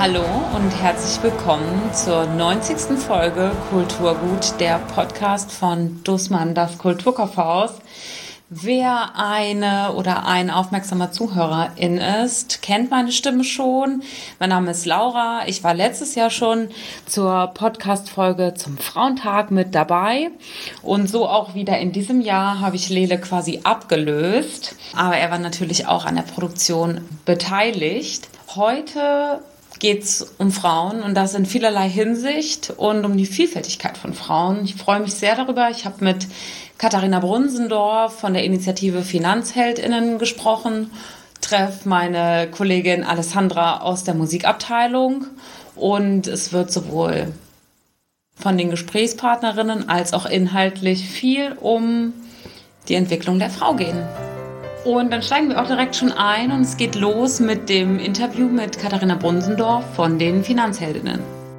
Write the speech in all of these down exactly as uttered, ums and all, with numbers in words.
Hallo und herzlich willkommen zur neunzigsten Folge Kulturgut, der Podcast von Dussmann, das Kulturkaufhaus. Wer eine oder ein aufmerksamer Zuhörerin ist, kennt meine Stimme schon. Mein Name ist Laura. Ich war letztes Jahr schon zur Podcast-Folge zum Frauentag mit dabei. Und so auch wieder in diesem Jahr habe ich Lele quasi abgelöst. Aber er war natürlich auch an der Produktion beteiligt. Heute geht es um Frauen und das in vielerlei Hinsicht und um die Vielfältigkeit von Frauen. Ich freue mich sehr darüber. Ich habe mit Katharina Brunsendorf von der Initiative FinanzheldInnen gesprochen, treffe meine Kollegin Alessandra aus der Musikabteilung und es wird sowohl von den Gesprächspartnerinnen als auch inhaltlich viel um die Entwicklung der Frau gehen. Und dann steigen wir auch direkt schon ein und es geht los mit dem Interview mit Katharina Brunsendorf von den Finanzheldinnen.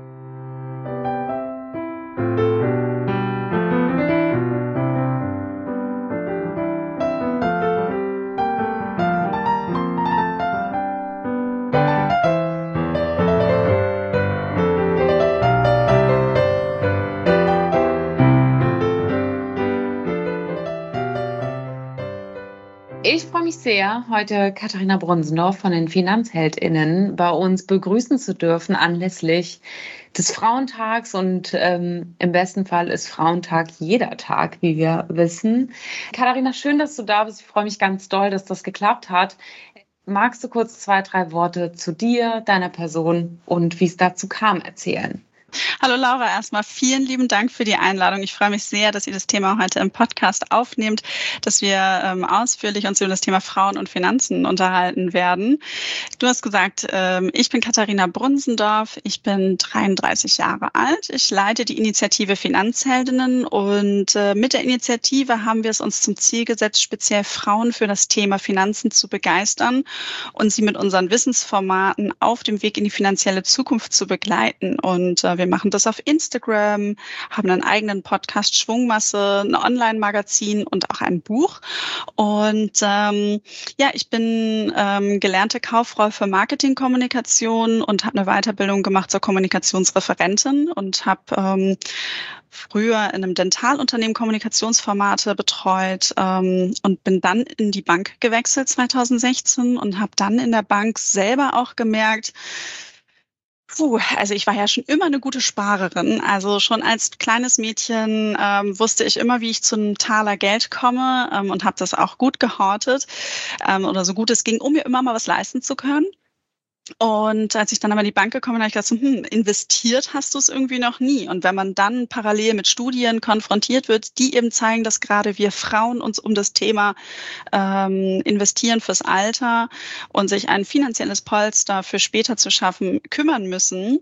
Ich freue mich sehr, heute Katharina Brunsendorf von den FinanzheldInnen bei uns begrüßen zu dürfen anlässlich des Frauentags und ähm, im besten Fall ist Frauentag jeder Tag, wie wir wissen. Katharina, schön, dass du da bist. Ich freue mich ganz doll, dass das geklappt hat. Magst du kurz zwei, drei Worte zu dir, deiner Person und wie es dazu kam erzählen? Hallo Laura, erstmal vielen lieben Dank für die Einladung. Ich freue mich sehr, dass ihr das Thema heute im Podcast aufnehmt, dass wir ähm, ausführlich uns über das Thema Frauen und Finanzen unterhalten werden. Du hast gesagt, ähm, ich bin Katharina Brunsendorf, ich bin dreiunddreißig Jahre alt, ich leite die Initiative Finanzheldinnen und äh, mit der Initiative haben wir es uns zum Ziel gesetzt, speziell Frauen für das Thema Finanzen zu begeistern und sie mit unseren Wissensformaten auf dem Weg in die finanzielle Zukunft zu begleiten. Und äh, wir Wir machen das auf Instagram, haben einen eigenen Podcast Schwungmasse, ein Online-Magazin und auch ein Buch. Und ähm, ja, ich bin ähm, gelernte Kauffrau für Marketingkommunikation und habe eine Weiterbildung gemacht zur Kommunikationsreferentin und habe ähm, früher in einem Dentalunternehmen Kommunikationsformate betreut ähm, und bin dann in die Bank gewechselt zweitausendsechzehn und habe dann in der Bank selber auch gemerkt, Puh, also ich war ja schon immer eine gute Sparerin. Also schon als kleines Mädchen ähm, wusste ich immer, wie ich zu einem Taler Geld komme ähm, und habe das auch gut gehortet ähm, oder so gut es ging, um mir immer mal was leisten zu können. Und als ich dann aber in die Bank gekommen bin, habe ich gedacht, so, hm, investiert hast du es irgendwie noch nie. Und wenn man dann parallel mit Studien konfrontiert wird, die eben zeigen, dass gerade wir Frauen uns um das Thema ähm, investieren fürs Alter und sich ein finanzielles Polster für später zu schaffen, kümmern müssen,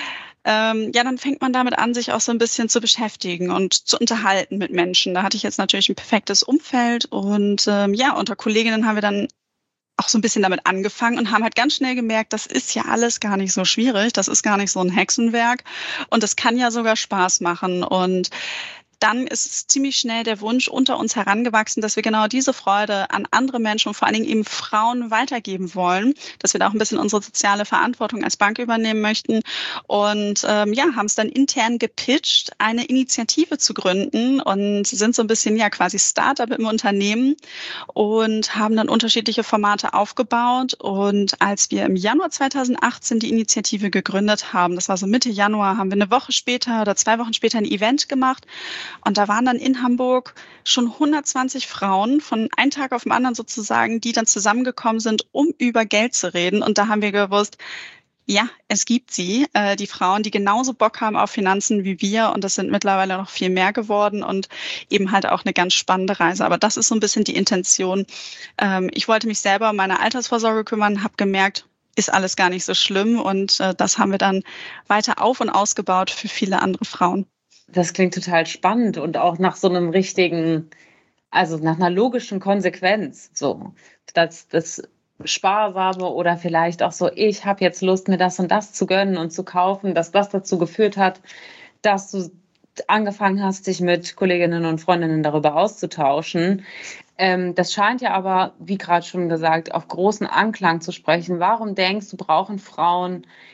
ähm, ja, dann fängt man damit an, sich auch so ein bisschen zu beschäftigen und zu unterhalten mit Menschen. Da hatte ich jetzt natürlich ein perfektes Umfeld und ähm, ja, unter Kolleginnen haben wir dann auch so ein bisschen damit angefangen und haben halt ganz schnell gemerkt, das ist ja alles gar nicht so schwierig, das ist gar nicht so ein Hexenwerk und das kann ja sogar Spaß machen. Und dann ist es ziemlich schnell der Wunsch unter uns herangewachsen, dass wir genau diese Freude an andere Menschen und vor allen Dingen eben Frauen weitergeben wollen, dass wir da auch ein bisschen unsere soziale Verantwortung als Bank übernehmen möchten und ähm, ja, haben es dann intern gepitcht, eine Initiative zu gründen und sind so ein bisschen ja quasi Startup im Unternehmen und haben dann unterschiedliche Formate aufgebaut und als wir im Januar zweitausendachtzehn die Initiative gegründet haben, das war so Mitte Januar, haben wir eine Woche später oder zwei Wochen später ein Event gemacht. Und da waren dann in Hamburg schon hundertzwanzig Frauen von einem Tag auf den anderen sozusagen, die dann zusammengekommen sind, um über Geld zu reden. Und da haben wir gewusst, ja, es gibt sie, äh, die Frauen, die genauso Bock haben auf Finanzen wie wir. Und das sind mittlerweile noch viel mehr geworden und eben halt auch eine ganz spannende Reise. Aber das ist so ein bisschen die Intention. Ähm, ich wollte mich selber um meine Altersvorsorge kümmern, habe gemerkt, ist alles gar nicht so schlimm. Und äh, das haben wir dann weiter auf- und ausgebaut für viele andere Frauen. Das klingt total spannend und auch nach so einem richtigen, also nach einer logischen Konsequenz. So, dass das Sparsame oder vielleicht auch so, ich habe jetzt Lust, mir das und das zu gönnen und zu kaufen, dass das dazu geführt hat, dass du angefangen hast, dich mit Kolleginnen und Freundinnen darüber auszutauschen. Ähm, das scheint ja aber, wie gerade schon gesagt, auf großen Anklang zu sprechen. Warum denkst du, brauchen Frauen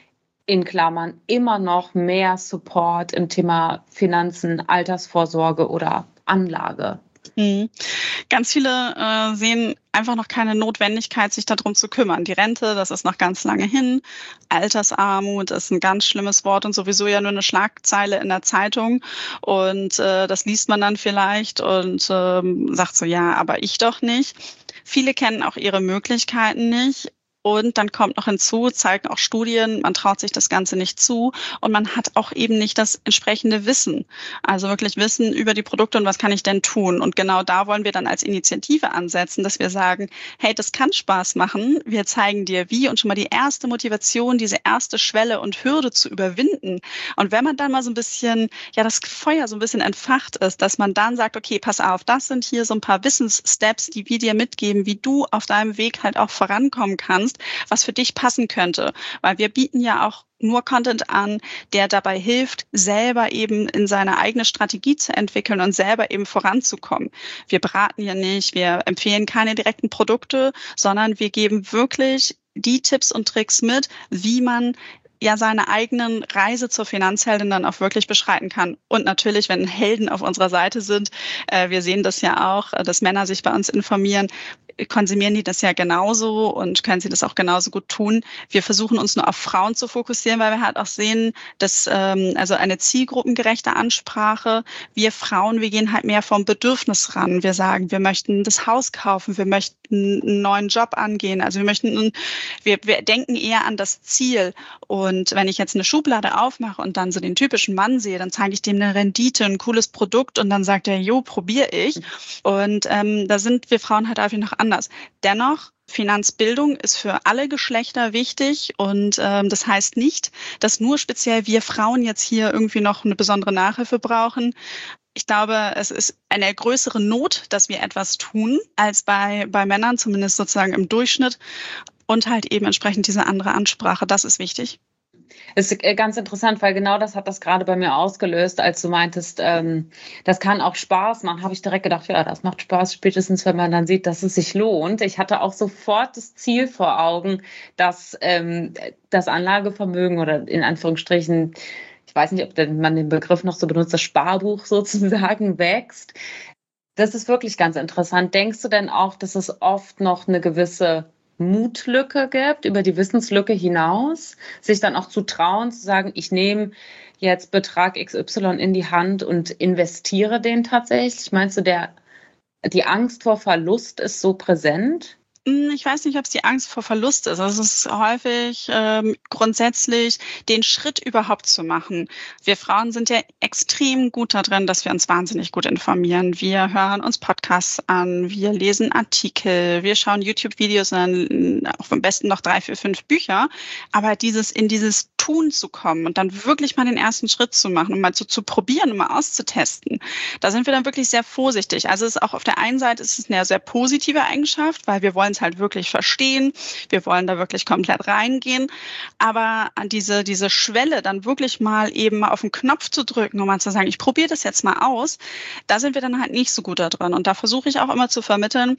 in Klammern immer noch mehr Support im Thema Finanzen, Altersvorsorge oder Anlage? Mhm. Ganz viele äh, sehen einfach noch keine Notwendigkeit, sich darum zu kümmern. Die Rente, das ist noch ganz lange hin. Altersarmut ist ein ganz schlimmes Wort und sowieso ja nur eine Schlagzeile in der Zeitung. Und äh, das liest man dann vielleicht und ähm, sagt so, ja, aber ich doch nicht. Viele kennen auch ihre Möglichkeiten nicht. Und dann kommt noch hinzu, zeigen auch Studien, man traut sich das Ganze nicht zu und man hat auch eben nicht das entsprechende Wissen. Also wirklich Wissen über die Produkte und was kann ich denn tun? Und genau da wollen wir dann als Initiative ansetzen, dass wir sagen, hey, das kann Spaß machen. Wir zeigen dir wie und schon mal die erste Motivation, diese erste Schwelle und Hürde zu überwinden. Und wenn man dann mal so ein bisschen, ja, das Feuer so ein bisschen entfacht ist, dass man dann sagt, okay, pass auf, das sind hier so ein paar Wissenssteps, die wir dir mitgeben, wie du auf deinem Weg halt auch vorankommen kannst, was für dich passen könnte. Weil wir bieten ja auch nur Content an, der dabei hilft, selber eben in seine eigene Strategie zu entwickeln und selber eben voranzukommen. Wir beraten ja nicht, wir empfehlen keine direkten Produkte, sondern wir geben wirklich die Tipps und Tricks mit, wie man ja seine eigenen Reise zur Finanzheldin dann auch wirklich beschreiten kann. Und natürlich, wenn Helden auf unserer Seite sind, äh, wir sehen das ja auch, äh, dass Männer sich bei uns informieren, konsumieren die das ja genauso und können sie das auch genauso gut tun. Wir versuchen uns nur auf Frauen zu fokussieren, weil wir halt auch sehen, dass ähm, also eine zielgruppengerechte Ansprache, wir Frauen, wir gehen halt mehr vom Bedürfnis ran. Wir sagen, wir möchten das Haus kaufen, wir möchten einen neuen Job angehen, also wir möchten, wir, wir denken eher an das Ziel. Und wenn ich jetzt eine Schublade aufmache und dann so den typischen Mann sehe, dann zeige ich dem eine Rendite, ein cooles Produkt und dann sagt er, jo, probiere ich. Und ähm, da sind wir Frauen halt einfach noch anders. Dennoch, Finanzbildung ist für alle Geschlechter wichtig und ähm, das heißt nicht, dass nur speziell wir Frauen jetzt hier irgendwie noch eine besondere Nachhilfe brauchen. Ich glaube, es ist eine größere Not, dass wir etwas tun, als bei, bei Männern, zumindest sozusagen im Durchschnitt. Und halt eben entsprechend diese andere Ansprache, das ist wichtig. Das ist ganz interessant, weil genau das hat das gerade bei mir ausgelöst, als du meintest, ähm, das kann auch Spaß machen, habe ich direkt gedacht, ja, das macht Spaß, spätestens wenn man dann sieht, dass es sich lohnt. Ich hatte auch sofort das Ziel vor Augen, dass ähm, das Anlagevermögen oder in Anführungsstrichen, ich weiß nicht, ob man den Begriff noch so benutzt, das Sparbuch sozusagen wächst. Das ist wirklich ganz interessant. Denkst du denn auch, dass es oft noch eine gewisse Mutlücke gibt, über die Wissenslücke hinaus, sich dann auch zu trauen, zu sagen, ich nehme jetzt Betrag X Y in die Hand und investiere den tatsächlich? Meinst du, der, die Angst vor Verlust ist so präsent? Ich weiß nicht, ob es die Angst vor Verlust ist. Es ist häufig ähm, grundsätzlich den Schritt überhaupt zu machen. Wir Frauen sind ja extrem gut darin, dass wir uns wahnsinnig gut informieren. Wir hören uns Podcasts an, wir lesen Artikel, wir schauen YouTube-Videos und dann auch am besten noch drei, vier, fünf Bücher. Aber dieses in dieses Tun zu kommen und dann wirklich mal den ersten Schritt zu machen und mal zu, zu probieren und mal auszutesten, da sind wir dann wirklich sehr vorsichtig. Also es ist auch auf der einen Seite ist es eine sehr positive Eigenschaft, weil wir wollen es halt wirklich verstehen. Wir wollen da wirklich komplett reingehen. Aber an diese, diese Schwelle dann wirklich mal eben mal auf den Knopf zu drücken und mal zu sagen, ich probiere das jetzt mal aus, da sind wir dann halt nicht so gut da drin. Und da versuche ich auch immer zu vermitteln,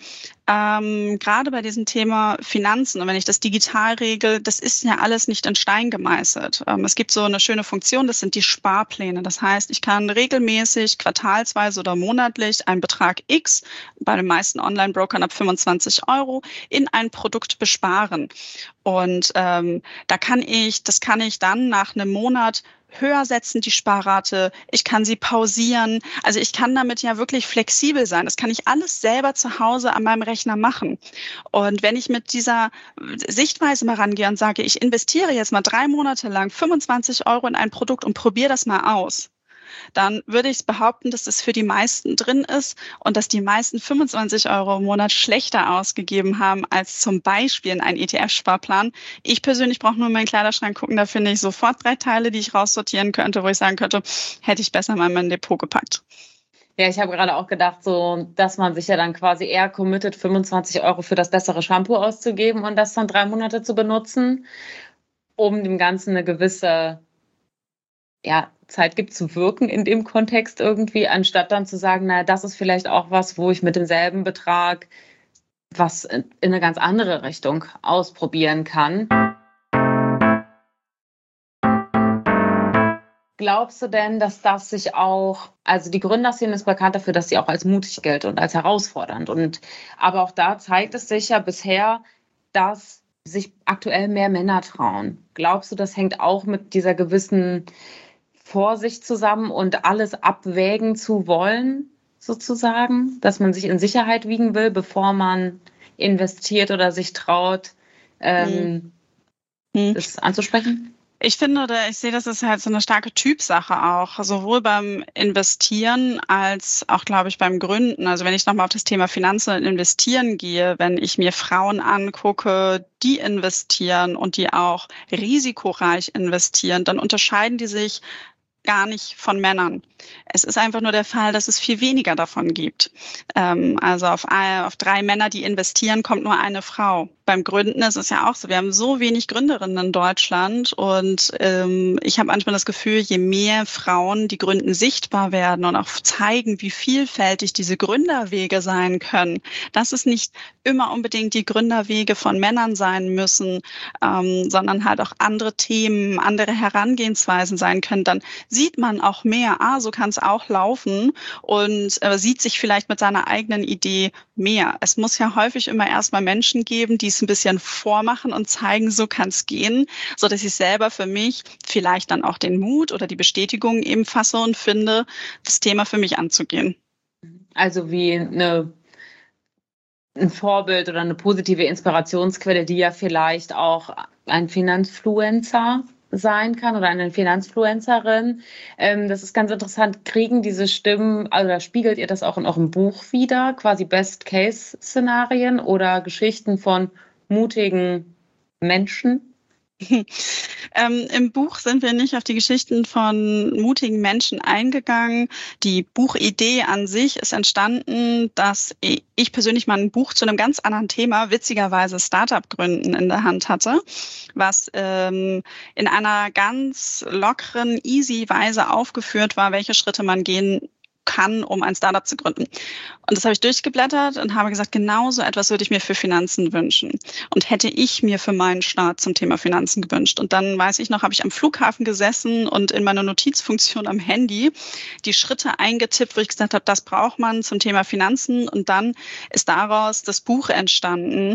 ähm, gerade bei diesem Thema Finanzen und wenn ich das digital regel, das ist ja alles nicht in Stein gemeißelt. Ähm, es gibt so eine schöne Funktion, das sind die Sparpläne. Das heißt, ich kann regelmäßig, quartalsweise oder monatlich einen Betrag X, bei den meisten Online-Brokern ab fünfundzwanzig Euro, in ein Produkt besparen. Und ähm, da kann ich, das kann ich dann nach einem Monat höher setzen, die Sparrate. Ich kann sie pausieren. Also ich kann damit ja wirklich flexibel sein. Das kann ich alles selber zu Hause an meinem Rechner machen. Und wenn ich mit dieser Sichtweise mal rangehe und sage, ich investiere jetzt mal drei Monate lang fünfundzwanzig Euro in ein Produkt und probiere das mal aus, dann würde ich behaupten, dass das für die meisten drin ist und dass die meisten fünfundzwanzig Euro im Monat schlechter ausgegeben haben als zum Beispiel in einen E T F-Sparplan. Ich persönlich brauche nur in meinen Kleiderschrank gucken, da finde ich sofort drei Teile, die ich raussortieren könnte, wo ich sagen könnte, hätte ich besser mal in mein Depot gepackt. Ja, ich habe gerade auch gedacht, so, dass man sich ja dann quasi eher committet, fünfundzwanzig Euro für das bessere Shampoo auszugeben und das dann drei Monate zu benutzen, um dem Ganzen eine gewisse ja, Zeit gibt zu wirken in dem Kontext irgendwie, anstatt dann zu sagen, naja, das ist vielleicht auch was, wo ich mit demselben Betrag was in eine ganz andere Richtung ausprobieren kann. glaubst du denn, dass das sich auch, also die Gründerszene ist bekannt dafür, dass sie auch als mutig gilt und als herausfordernd. Und aber auch da zeigt es sich ja bisher, dass sich aktuell mehr Männer trauen. Glaubst du, das hängt auch mit dieser gewissen Vorsicht zusammen und alles abwägen zu wollen, sozusagen, dass man sich in Sicherheit wiegen will, bevor man investiert oder sich traut, ähm, hm. das anzusprechen? Ich finde, oder ich sehe, das ist halt so eine starke Typsache auch, sowohl beim Investieren als auch, glaube ich, beim Gründen. Also wenn ich nochmal auf das Thema Finanzen und Investieren gehe, wenn ich mir Frauen angucke, die investieren und die auch risikoreich investieren, dann unterscheiden die sich gar nicht von Männern. Es ist einfach nur der Fall, dass es viel weniger davon gibt. Ähm, also auf, auf drei Männer, die investieren, kommt nur eine Frau. Beim Gründen ist es ja auch so. Wir haben so wenig Gründerinnen in Deutschland und ähm, ich habe manchmal das Gefühl, je mehr Frauen, die gründen, sichtbar werden und auch zeigen, wie vielfältig diese Gründerwege sein können, dass es nicht immer unbedingt die Gründerwege von Männern sein müssen, ähm, sondern halt auch andere Themen, andere Herangehensweisen sein können, dann sieht man auch mehr, ah, so kann es auch laufen und äh, sieht sich vielleicht mit seiner eigenen Idee mehr. Es muss ja häufig immer erstmal Menschen geben, die es ein bisschen vormachen und zeigen, so kann es gehen, so dass ich selber für mich vielleicht dann auch den Mut oder die Bestätigung eben fasse und finde, das Thema für mich anzugehen. Also wie eine, ein Vorbild oder eine positive Inspirationsquelle, die ja vielleicht auch ein Finanzfluencer sein kann oder eine Finanzfluencerin. Ähm, das ist ganz interessant. Kriegen diese Stimmen, also spiegelt ihr das auch in eurem Buch wieder, quasi Best-Case-Szenarien oder Geschichten von mutigen Menschen? Ähm, Im Buch sind wir nicht auf die Geschichten von mutigen Menschen eingegangen. Die Buchidee an sich ist entstanden, dass ich persönlich mal ein Buch zu einem ganz anderen Thema, witzigerweise Startup gründen, in der Hand hatte, was ähm, in einer ganz lockeren, easy Weise aufgeführt war, welche Schritte man gehen kann, um ein Startup zu gründen. Und das habe ich durchgeblättert und habe gesagt, genau so etwas würde ich mir für Finanzen wünschen. Und hätte ich mir für meinen Start zum Thema Finanzen gewünscht. Und dann weiß ich noch, habe ich am Flughafen gesessen und in meiner Notizfunktion am Handy die Schritte eingetippt, wo ich gesagt habe, das braucht man zum Thema Finanzen. Und dann ist daraus das Buch entstanden.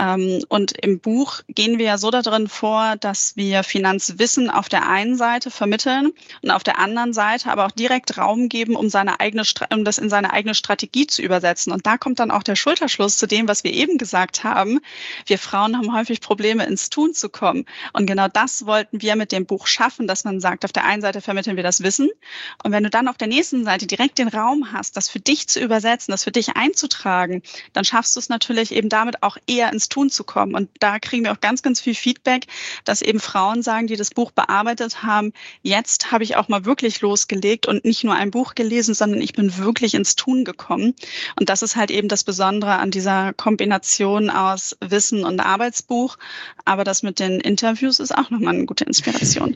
Und im Buch gehen wir ja so darin vor, dass wir Finanzwissen auf der einen Seite vermitteln und auf der anderen Seite aber auch direkt Raum geben, um seine eigene, um das in seine eigene Strategie zu übersetzen. Und da kommt dann auch der Schulterschluss zu dem, was wir eben gesagt haben. Wir Frauen haben häufig Probleme, ins Tun zu kommen. Und genau das wollten wir mit dem Buch schaffen, dass man sagt, auf der einen Seite vermitteln wir das Wissen. Und wenn du dann auf der nächsten Seite direkt den Raum hast, das für dich zu übersetzen, das für dich einzutragen, dann schaffst du es natürlich eben damit auch eher ins Tun zu kommen. Und da kriegen wir auch ganz, ganz viel Feedback, dass eben Frauen sagen, die das Buch bearbeitet haben, jetzt habe ich auch mal wirklich losgelegt und nicht nur ein Buch gelesen, sondern ich bin wirklich ins Tun gekommen. Und das ist halt eben das Besondere an dieser Kombination aus Wissen und Arbeitsbuch. Aber das mit den Interviews ist auch nochmal eine gute Inspiration.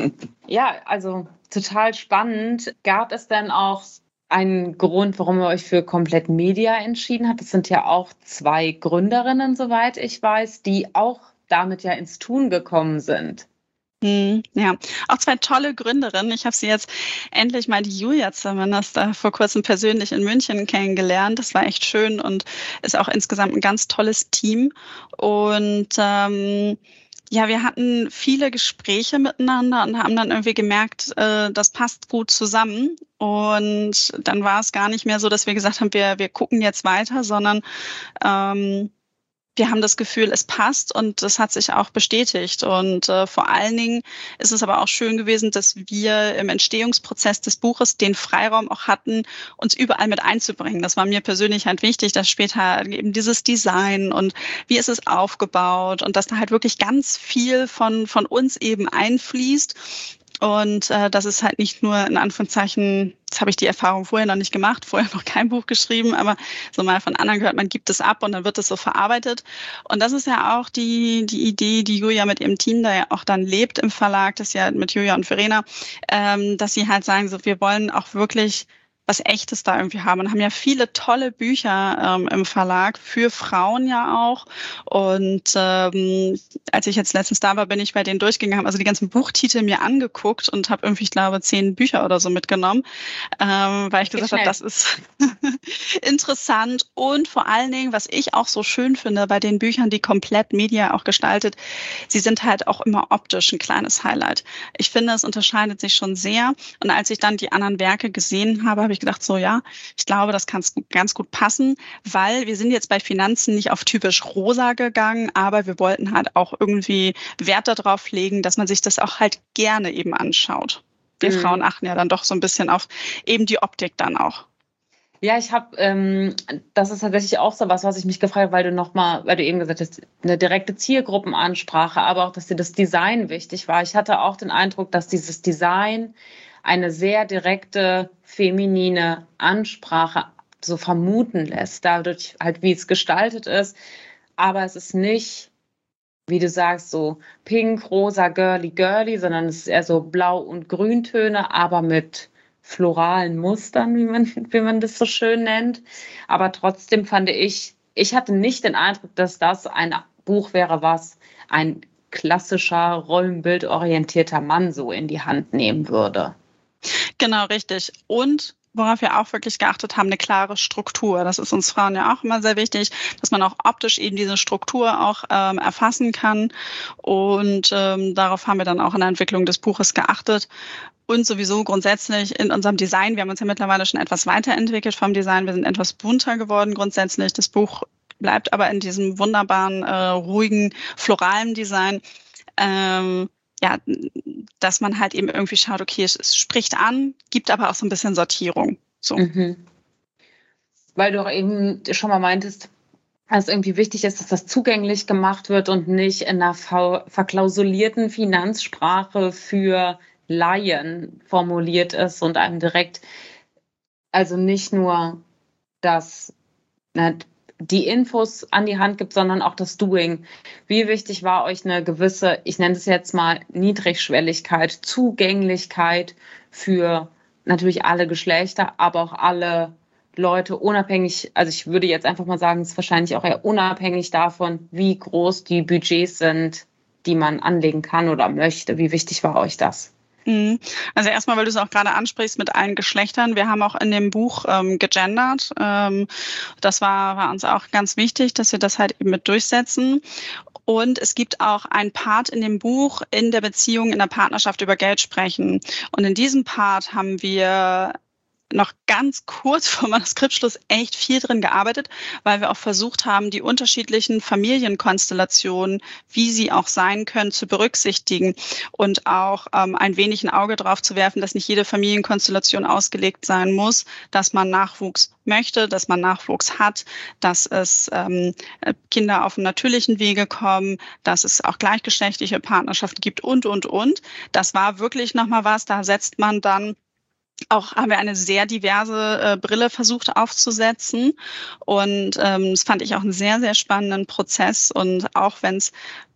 Ja, also total spannend. Gab es denn auch einen Grund, warum ihr euch für Komplett Media entschieden habt? Das sind ja auch zwei Gründerinnen, soweit ich weiß, die auch damit ja ins Tun gekommen sind. Hm, ja, auch zwei tolle Gründerinnen. Ich habe sie jetzt endlich mal, die Julia zumindest, da vor kurzem persönlich in München kennengelernt. Das war echt schön und ist auch insgesamt ein ganz tolles Team. Und ähm, ja, wir hatten viele Gespräche miteinander und haben dann irgendwie gemerkt, äh, das passt gut zusammen. Und dann war es gar nicht mehr so, dass wir gesagt haben, wir, wir gucken jetzt weiter, sondern ähm, wir haben das Gefühl, es passt und das hat sich auch bestätigt. Und äh, vor allen Dingen ist es aber auch schön gewesen, dass wir im Entstehungsprozess des Buches den Freiraum auch hatten, uns überall mit einzubringen. Das war mir persönlich halt wichtig, dass später eben dieses Design und wie ist es aufgebaut und dass da halt wirklich ganz viel von, von uns eben einfließt. Und äh, das ist halt nicht nur in Anführungszeichen, das habe ich die Erfahrung vorher noch nicht gemacht, vorher noch kein Buch geschrieben, aber so mal von anderen gehört, man gibt es ab und dann wird es so verarbeitet. Und das ist ja auch die die Idee, die Julia mit ihrem Team da ja auch dann lebt im Verlag, das ist ja mit Julia und Verena, ähm, dass sie halt sagen, so wir wollen auch wirklich was Echtes da irgendwie haben und haben ja viele tolle Bücher ähm, im Verlag, für Frauen ja auch. Und ähm, als ich jetzt letztens da war, bin ich bei denen durchgegangen, habe also die ganzen Buchtitel mir angeguckt und habe irgendwie, ich glaube, zehn Bücher oder so mitgenommen, ähm, weil ich gesagt habe, das ist interessant. Und vor allen Dingen, was ich auch so schön finde bei den Büchern, die komplett Media auch gestaltet, sie sind halt auch immer optisch ein kleines Highlight. Ich finde, es unterscheidet sich schon sehr. Und als ich dann die anderen Werke gesehen habe, habe ich gedacht, so ja, ich glaube, das kann ganz gut passen, weil wir sind jetzt bei Finanzen nicht auf typisch rosa gegangen, aber wir wollten halt auch irgendwie Wert darauf legen, dass man sich das auch halt gerne eben anschaut. Wir mhm. Frauen achten ja dann doch so ein bisschen auf eben die Optik dann auch. Ja, ich habe, ähm, das ist tatsächlich auch so was, was ich mich gefragt habe, weil du nochmal, weil du eben gesagt hast, eine direkte Zielgruppenansprache, aber auch, dass dir das Design wichtig war. Ich hatte auch den Eindruck, dass dieses Design eine sehr direkte, feminine Ansprache so vermuten lässt, dadurch halt, wie es gestaltet ist. Aber es ist nicht, wie du sagst, so pink, rosa, girly, girly, sondern es ist eher so blau- und grüntöne, aber mit floralen Mustern, wie man, wie man das so schön nennt. Aber trotzdem fand ich, ich hatte nicht den Eindruck, dass das ein Buch wäre, was ein klassischer, rollenbildorientierter Mann so in die Hand nehmen würde. Genau, richtig. Und worauf wir auch wirklich geachtet haben, eine klare Struktur. Das ist uns Frauen ja auch immer sehr wichtig, dass man auch optisch eben diese Struktur auch ähm, erfassen kann. Und ähm, darauf haben wir dann auch in der Entwicklung des Buches geachtet. Und sowieso grundsätzlich in unserem Design. Wir haben uns ja mittlerweile schon etwas weiterentwickelt vom Design. Wir sind etwas bunter geworden grundsätzlich. Das Buch bleibt aber in diesem wunderbaren, äh, ruhigen, floralen Design. Ähm, ja, dass man halt eben irgendwie schaut, okay, es, es spricht an, gibt aber auch so ein bisschen Sortierung. So. Mhm. Weil du auch eben schon mal meintest, dass es irgendwie wichtig ist, dass das zugänglich gemacht wird und nicht in einer verklausulierten Finanzsprache für Laien formuliert ist und einem direkt, also nicht nur das, ne, die Infos an die Hand gibt, sondern auch das Doing. Wie wichtig war euch eine gewisse, ich nenne es jetzt mal Niedrigschwelligkeit, Zugänglichkeit für natürlich alle Geschlechter, aber auch alle Leute, unabhängig, also ich würde jetzt einfach mal sagen, es ist wahrscheinlich auch eher unabhängig davon, wie groß die Budgets sind, die man anlegen kann oder möchte. Wie wichtig war euch das? Also erstmal, weil du es auch gerade ansprichst mit allen Geschlechtern. Wir haben auch in dem Buch ähm, gegendert. Ähm, das war, war uns auch ganz wichtig, dass wir das halt eben mit durchsetzen. Und es gibt auch einen Part in dem Buch, in der Beziehung, in der Partnerschaft über Geld sprechen. Und in diesem Part haben wir noch ganz kurz vor Manuskriptschluss echt viel drin gearbeitet, weil wir auch versucht haben, die unterschiedlichen Familienkonstellationen, wie sie auch sein können, zu berücksichtigen und auch ähm, ein wenig ein Auge drauf zu werfen, dass nicht jede Familienkonstellation ausgelegt sein muss, dass man Nachwuchs möchte, dass man Nachwuchs hat, dass es ähm, Kinder auf dem natürlichen Wege kommen, dass es auch gleichgeschlechtliche Partnerschaften gibt und, und, und. Das war wirklich nochmal was, da setzt man dann Auch haben wir eine sehr diverse äh, Brille versucht aufzusetzen und ähm, das fand ich auch einen sehr, sehr spannenden Prozess und auch wenn es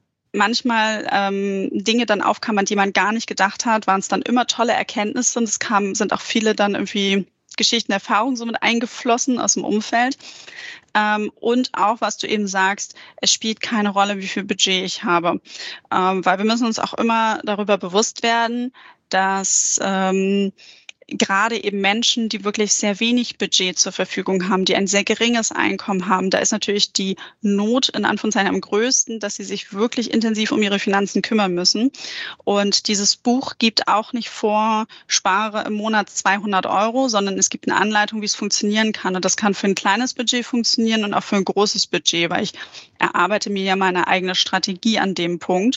manchmal ähm, Dinge dann aufkamen, an die man gar nicht gedacht hat, waren es dann immer tolle Erkenntnisse und es kam, sind auch viele dann irgendwie Geschichten, Erfahrungen so mit eingeflossen aus dem Umfeld. Ähm, und auch, was du eben sagst, es spielt keine Rolle, wie viel Budget ich habe. Ähm, weil wir müssen uns auch immer darüber bewusst werden, dass ähm, gerade eben Menschen, die wirklich sehr wenig Budget zur Verfügung haben, die ein sehr geringes Einkommen haben, da ist natürlich die Not in Anführungszeichen am größten, dass sie sich wirklich intensiv um ihre Finanzen kümmern müssen. Und dieses Buch gibt auch nicht vor, spare im Monat zweihundert Euro, sondern es gibt eine Anleitung, wie es funktionieren kann. Und das kann für ein kleines Budget funktionieren und auch für ein großes Budget, weil ich erarbeite mir ja meine eigene Strategie an dem Punkt.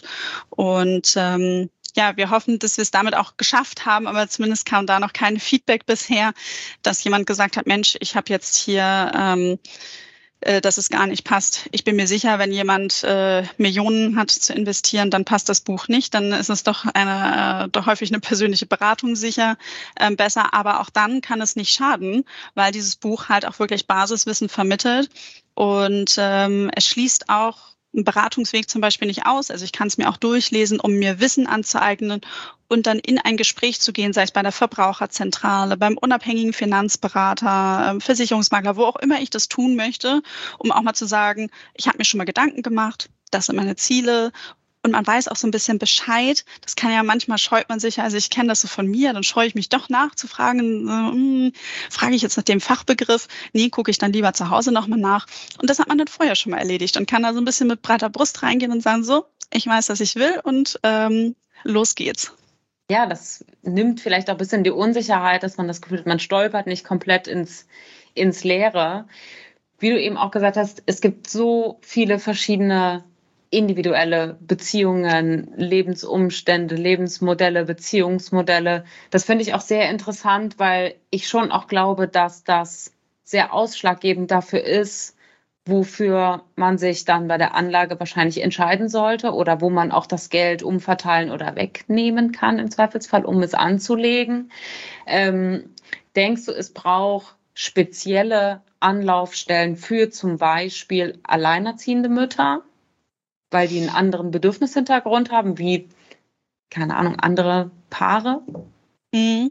Und ähm, ja, wir hoffen, dass wir es damit auch geschafft haben, aber zumindest kam da noch kein Feedback bisher, dass jemand gesagt hat, Mensch, ich habe jetzt hier, ähm, äh, dass es gar nicht passt. Ich bin mir sicher, wenn jemand äh, Millionen hat zu investieren, dann passt das Buch nicht. Dann ist es doch eine, äh, doch häufig eine persönliche Beratung sicher äh, besser. Aber auch dann kann es nicht schaden, weil dieses Buch halt auch wirklich Basiswissen vermittelt und ähm, es schließt auch einen Beratungsweg zum Beispiel nicht aus. Also ich kann es mir auch durchlesen, um mir Wissen anzueignen und dann in ein Gespräch zu gehen, sei es bei der Verbraucherzentrale, beim unabhängigen Finanzberater, Versicherungsmakler, wo auch immer ich das tun möchte, um auch mal zu sagen, ich habe mir schon mal Gedanken gemacht, das sind meine Ziele. Und man weiß auch so ein bisschen Bescheid. Das kann ja manchmal, scheut man sich, also ich kenne das so von mir, dann scheue ich mich doch nachzufragen. Äh, hm, frage ich jetzt nach dem Fachbegriff? Nee, gucke ich dann lieber zu Hause nochmal nach. Und das hat man dann vorher schon mal erledigt und kann da so ein bisschen mit breiter Brust reingehen und sagen, so, ich weiß, was ich will und ähm, los geht's. Ja, das nimmt vielleicht auch ein bisschen die Unsicherheit, dass man das Gefühl hat, man stolpert nicht komplett ins, ins Leere. Wie du eben auch gesagt hast, es gibt so viele verschiedene individuelle Beziehungen, Lebensumstände, Lebensmodelle, Beziehungsmodelle. Das finde ich auch sehr interessant, weil ich schon auch glaube, dass das sehr ausschlaggebend dafür ist, wofür man sich dann bei der Anlage wahrscheinlich entscheiden sollte oder wo man auch das Geld umverteilen oder wegnehmen kann, im Zweifelsfall, um es anzulegen. Ähm, denkst du, es braucht spezielle Anlaufstellen für zum Beispiel alleinerziehende Mütter, weil die einen anderen Bedürfnishintergrund haben, wie, keine Ahnung, andere Paare? Mhm.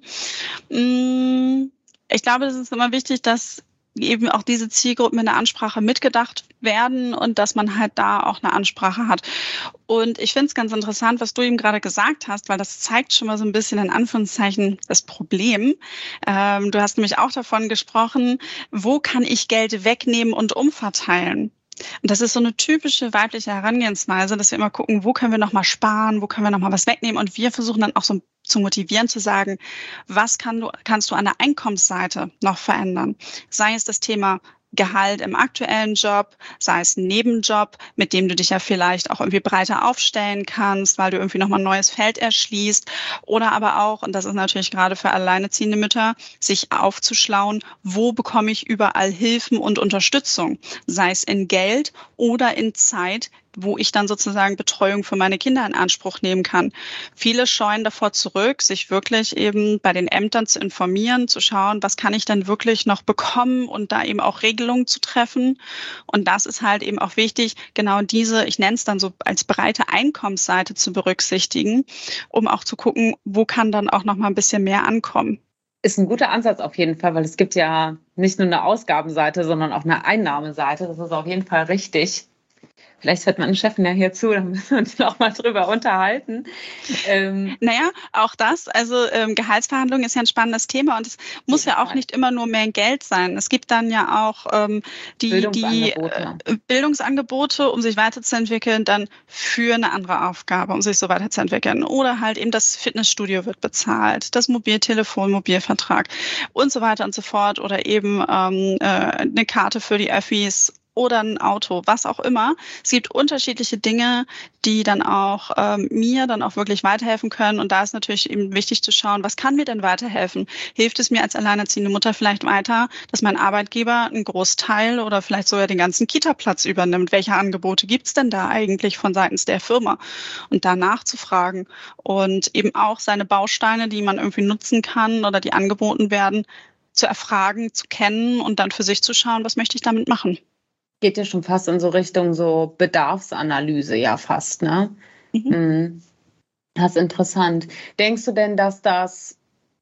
Ich glaube, es ist immer wichtig, dass eben auch diese Zielgruppen in der Ansprache mitgedacht werden und dass man halt da auch eine Ansprache hat. Und ich finde es ganz interessant, was du eben gerade gesagt hast, weil das zeigt schon mal so ein bisschen in Anführungszeichen das Problem. Ähm, du hast nämlich auch davon gesprochen, wo kann ich Geld wegnehmen und umverteilen? Und das ist so eine typische weibliche Herangehensweise, dass wir immer gucken, wo können wir noch mal sparen, wo können wir noch mal was wegnehmen. Und wir versuchen dann auch so zu motivieren, zu sagen, was kann du, kannst du an der Einkommensseite noch verändern? Sei es das Thema Gehalt im aktuellen Job, sei es ein Nebenjob, mit dem du dich ja vielleicht auch irgendwie breiter aufstellen kannst, weil du irgendwie nochmal ein neues Feld erschließt. Oder aber auch, und das ist natürlich gerade für alleinerziehende Mütter, sich aufzuschlauen, wo bekomme ich überall Hilfen und Unterstützung, sei es in Geld oder in Zeit, wo ich dann sozusagen Betreuung für meine Kinder in Anspruch nehmen kann. Viele scheuen davor zurück, sich wirklich eben bei den Ämtern zu informieren, zu schauen, was kann ich dann wirklich noch bekommen und da eben auch Regelungen zu treffen. Und das ist halt eben auch wichtig, genau diese, ich nenne es dann so als breite Einkommensseite zu berücksichtigen, um auch zu gucken, wo kann dann auch noch mal ein bisschen mehr ankommen. Ist ein guter Ansatz auf jeden Fall, weil es gibt ja nicht nur eine Ausgabenseite, sondern auch eine Einnahmeseite. Das ist auf jeden Fall richtig. Vielleicht hört meine Chefin ja hier zu, dann müssen wir uns noch mal drüber unterhalten. Ähm, naja, auch das, also ähm, Gehaltsverhandlungen ist ja ein spannendes Thema und es muss ja auch nicht immer nur mehr Geld sein. Es gibt dann ja auch ähm, die, Bildungsangebote. die äh, Bildungsangebote, um sich weiterzuentwickeln, dann für eine andere Aufgabe, um sich so weiterzuentwickeln. Oder halt eben das Fitnessstudio wird bezahlt, das Mobiltelefon, Mobilvertrag und so weiter und so fort. Oder eben ähm, äh, eine Karte für die Öffis oder ein Auto, was auch immer. Es gibt unterschiedliche Dinge, die dann auch ähm, mir dann auch wirklich weiterhelfen können. Und da ist natürlich eben wichtig zu schauen, was kann mir denn weiterhelfen? Hilft es mir als alleinerziehende Mutter vielleicht weiter, dass mein Arbeitgeber einen Großteil oder vielleicht sogar den ganzen Kita-Platz übernimmt? Welche Angebote gibt's denn da eigentlich von seitens der Firma? Und da nachzufragen und eben auch seine Bausteine, die man irgendwie nutzen kann oder die angeboten werden, zu erfragen, zu kennen und dann für sich zu schauen, was möchte ich damit machen? Geht ja schon fast in so Richtung so Bedarfsanalyse, ja fast, ne? Mhm. Mhm. Das ist interessant. Denkst du denn, dass das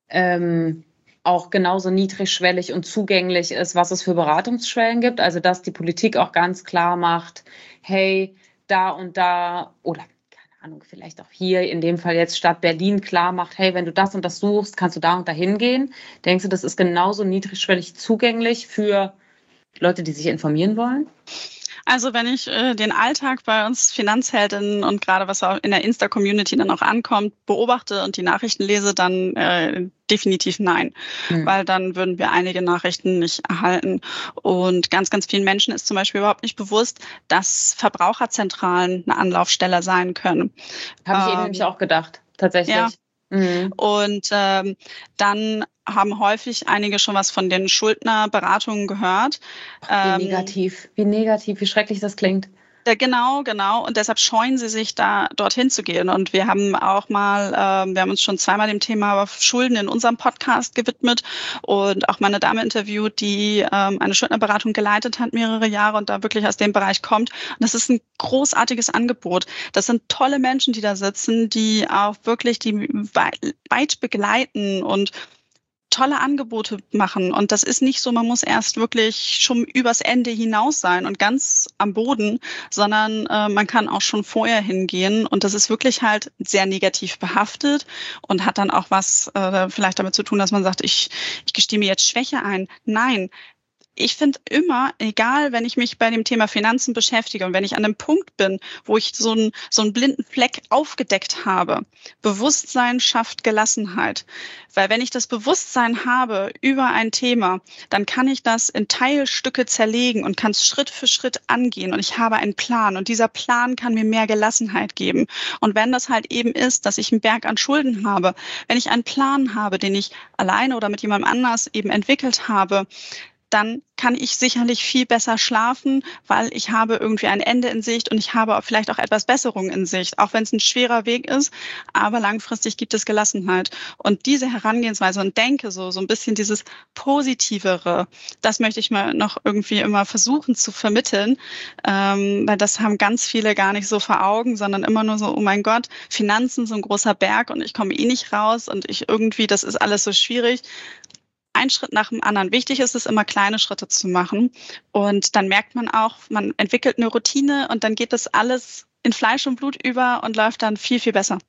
ähm, auch genauso niedrigschwellig und zugänglich ist, was es für Beratungsschwellen gibt? Also, dass die Politik auch ganz klar macht, hey, da und da oder keine Ahnung, vielleicht auch hier, in dem Fall jetzt Stadt Berlin, klar macht, hey, wenn du das und das suchst, kannst du da und da hingehen. Denkst du, das ist genauso niedrigschwellig zugänglich für Leute, die sich informieren wollen? Also wenn ich äh, den Alltag bei uns Finanzheldinnen und gerade was auch in der Insta-Community dann auch ankommt, beobachte und die Nachrichten lese, dann äh, definitiv nein, hm. weil dann würden wir einige Nachrichten nicht erhalten. Und ganz, ganz vielen Menschen ist zum Beispiel überhaupt nicht bewusst, dass Verbraucherzentralen eine Anlaufstelle sein können. Habe ich ähm, eben nämlich auch gedacht, tatsächlich. Ja. Mhm. Und ähm, dann haben häufig einige schon was von den Schuldnerberatungen gehört. Ach, wie ähm, negativ, wie negativ, wie schrecklich das klingt. Ja, genau, genau. Und deshalb scheuen sie sich, da dorthin zu gehen. Und wir haben auch mal, ähm, wir haben uns schon zweimal dem Thema Schulden in unserem Podcast gewidmet und auch mal eine Dame interviewt, die ähm, eine Schuldnerberatung geleitet hat, mehrere Jahre und da wirklich aus dem Bereich kommt. Und das ist ein großartiges Angebot. Das sind tolle Menschen, die da sitzen, die auch wirklich die weit begleiten und tolle Angebote machen. Und das ist nicht so, man muss erst wirklich schon übers Ende hinaus sein und ganz am Boden, sondern äh, man kann auch schon vorher hingehen. Und das ist wirklich halt sehr negativ behaftet und hat dann auch was äh, vielleicht damit zu tun, dass man sagt, ich, ich gestehe mir jetzt Schwäche ein. Nein. Ich finde immer, egal, wenn ich mich bei dem Thema Finanzen beschäftige und wenn ich an einem Punkt bin, wo ich so einen, so einen blinden Fleck aufgedeckt habe, Bewusstsein schafft Gelassenheit. Weil wenn ich das Bewusstsein habe über ein Thema, dann kann ich das in Teilstücke zerlegen und kann es Schritt für Schritt angehen und ich habe einen Plan und dieser Plan kann mir mehr Gelassenheit geben. Und wenn das halt eben ist, dass ich einen Berg an Schulden habe, wenn ich einen Plan habe, den ich alleine oder mit jemandem anders eben entwickelt habe, dann kann ich sicherlich viel besser schlafen, weil ich habe irgendwie ein Ende in Sicht und ich habe vielleicht auch etwas Besserung in Sicht, auch wenn es ein schwerer Weg ist, aber langfristig gibt es Gelassenheit. Und diese Herangehensweise und Denke, so, so ein bisschen dieses Positivere, das möchte ich mal noch irgendwie immer versuchen zu vermitteln, ähm, weil das haben ganz viele gar nicht so vor Augen, sondern immer nur so, oh mein Gott, Finanzen so ein großer Berg und ich komme eh nicht raus und ich irgendwie, das ist alles so schwierig. Ein Schritt nach dem anderen. Wichtig ist es, immer kleine Schritte zu machen. Und dann merkt man auch, man entwickelt eine Routine und dann geht das alles in Fleisch und Blut über und läuft dann viel, viel besser.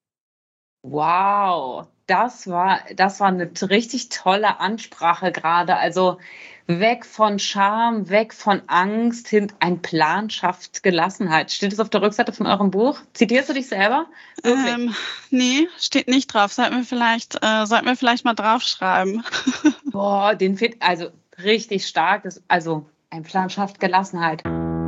Wow, das war, das war eine richtig tolle Ansprache gerade. Also weg von Scham, weg von Angst, hin ein Plan schafft Gelassenheit. Steht das auf der Rückseite von eurem Buch? Zitierst du dich selber? Ähm, nee, steht nicht drauf. Sollten wir vielleicht, äh, sollten wir vielleicht mal draufschreiben. Boah, den fit, also richtig stark. Das, also ein Plan schafft Gelassenheit.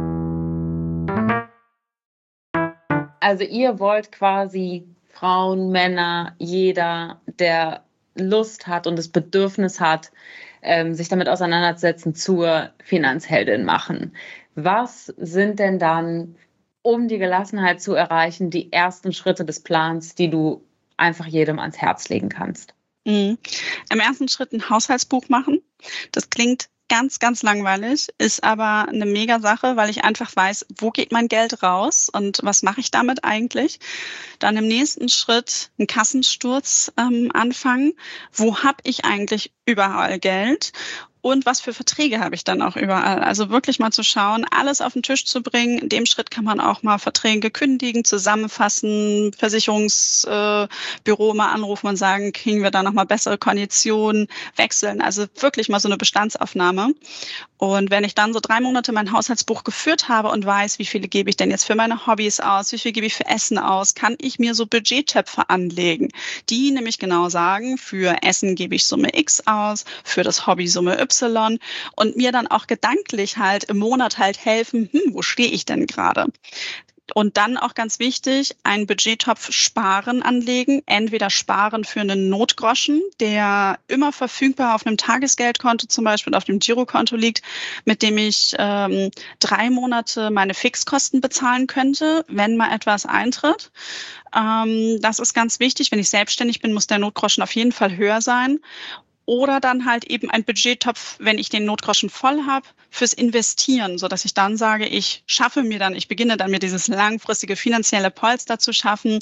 Also ihr wollt quasi Frauen, Männer, jeder, der Lust hat und das Bedürfnis hat, ähm, sich damit auseinanderzusetzen, zur Finanzheldin machen. Was sind denn dann, um die Gelassenheit zu erreichen, die ersten Schritte des Plans, die du einfach jedem ans Herz legen kannst? Mhm. Im ersten Schritt ein Haushaltsbuch machen. Das klingt ganz, ganz langweilig, ist aber eine mega Sache, weil ich einfach weiß, wo geht mein Geld raus und was mache ich damit eigentlich. Dann im nächsten Schritt einen Kassensturz ähm, anfangen. Wo habe ich eigentlich überall Geld? Und was für Verträge habe ich dann auch überall? Also wirklich mal zu schauen, alles auf den Tisch zu bringen. In dem Schritt kann man auch mal Verträge kündigen, zusammenfassen, Versicherungsbüro äh, mal anrufen und sagen, kriegen wir da nochmal bessere Konditionen, wechseln. Also wirklich mal so eine Bestandsaufnahme. Und wenn ich dann so drei Monate mein Haushaltsbuch geführt habe und weiß, wie viele gebe ich denn jetzt für meine Hobbys aus, wie viel gebe ich für Essen aus, kann ich mir so Budgettöpfe anlegen, die nämlich genau sagen, für Essen gebe ich Summe X aus, für das Hobby Summe Y und mir dann auch gedanklich halt im Monat halt helfen, hm, wo stehe ich denn gerade? Und dann auch ganz wichtig, einen Budgettopf Sparen anlegen. Entweder sparen für einen Notgroschen, der immer verfügbar auf einem Tagesgeldkonto zum Beispiel auf dem Girokonto liegt, mit dem ich ähm, drei Monate meine Fixkosten bezahlen könnte, wenn mal etwas eintritt. Ähm, das ist ganz wichtig. Wenn ich selbstständig bin, muss der Notgroschen auf jeden Fall höher sein. Oder dann halt eben ein Budgettopf, wenn ich den Notgroschen voll habe, fürs Investieren, so dass ich dann sage, ich schaffe mir dann, ich beginne dann mir dieses langfristige finanzielle Polster zu schaffen.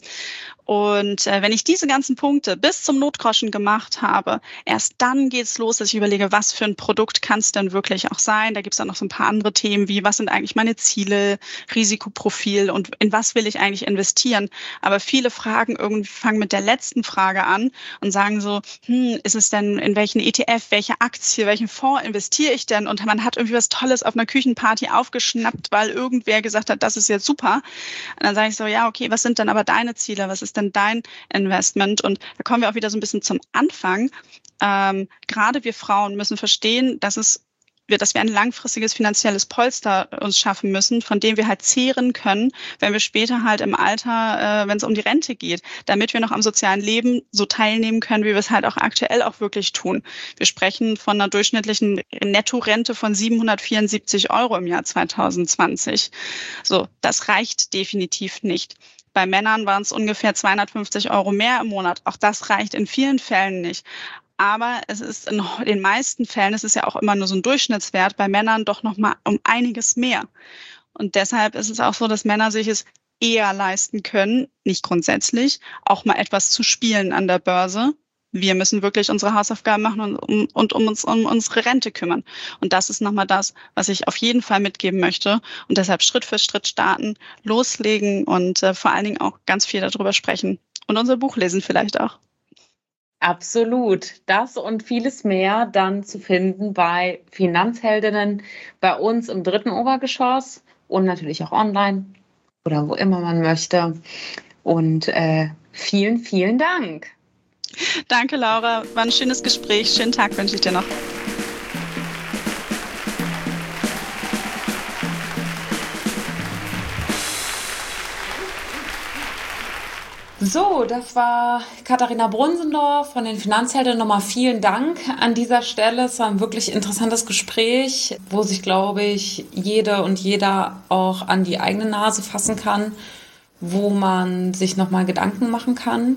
Und äh, wenn ich diese ganzen Punkte bis zum Notgroschen gemacht habe, erst dann geht's los, dass ich überlege, was für ein Produkt kann es denn wirklich auch sein. Da gibt's dann noch so ein paar andere Themen wie, was sind eigentlich meine Ziele, Risikoprofil und in was will ich eigentlich investieren. Aber viele Fragen irgendwie fangen mit der letzten Frage an und sagen so, hm, ist es denn, in welchen E T F, welche Aktie, welchen Fonds investiere ich denn? Und man hat irgendwie was Tolles auf einer Küchenparty aufgeschnappt, weil irgendwer gesagt hat, das ist jetzt super. Und dann sage ich so, ja, okay, was sind denn aber deine Ziele? Was ist denn dein Investment? Und da kommen wir auch wieder so ein bisschen zum Anfang. Ähm, gerade wir Frauen müssen verstehen, dass es wir, dass wir ein langfristiges finanzielles Polster uns schaffen müssen, von dem wir halt zehren können, wenn wir später halt im Alter, äh, wenn es um die Rente geht, damit wir noch am sozialen Leben so teilnehmen können, wie wir es halt auch aktuell auch wirklich tun. Wir sprechen von einer durchschnittlichen Nettorente von siebenhundertvierundsiebzig Euro im Jahr zwanzig zwanzig. So, das reicht definitiv nicht. Bei Männern waren es ungefähr zweihundertfünfzig Euro mehr im Monat. Auch das reicht in vielen Fällen nicht. Aber es ist in den meisten Fällen, es ist ja auch immer nur so ein Durchschnittswert, bei Männern doch noch mal um einiges mehr. Und deshalb ist es auch so, dass Männer sich es eher leisten können, nicht grundsätzlich, auch mal etwas zu spielen an der Börse. Wir müssen wirklich unsere Hausaufgaben machen und um, und um uns um unsere Rente kümmern. Und das ist nochmal das, was ich auf jeden Fall mitgeben möchte. Und deshalb Schritt für Schritt starten, loslegen und äh, vor allen Dingen auch ganz viel darüber sprechen. Und unser Buch lesen vielleicht auch. Absolut. Das und vieles mehr dann zu finden bei Finanzheldinnen bei uns im dritten Obergeschoss und natürlich auch online oder wo immer man möchte. Und äh, vielen, vielen Dank. Danke, Laura. War ein schönes Gespräch. Schönen Tag wünsche ich dir noch. So, das war Katharina Brunsendorf von den Finanzheldinnen. Nochmal vielen Dank an dieser Stelle. Es war ein wirklich interessantes Gespräch, wo sich, glaube ich, jede und jeder auch an die eigene Nase fassen kann, wo man sich nochmal Gedanken machen kann.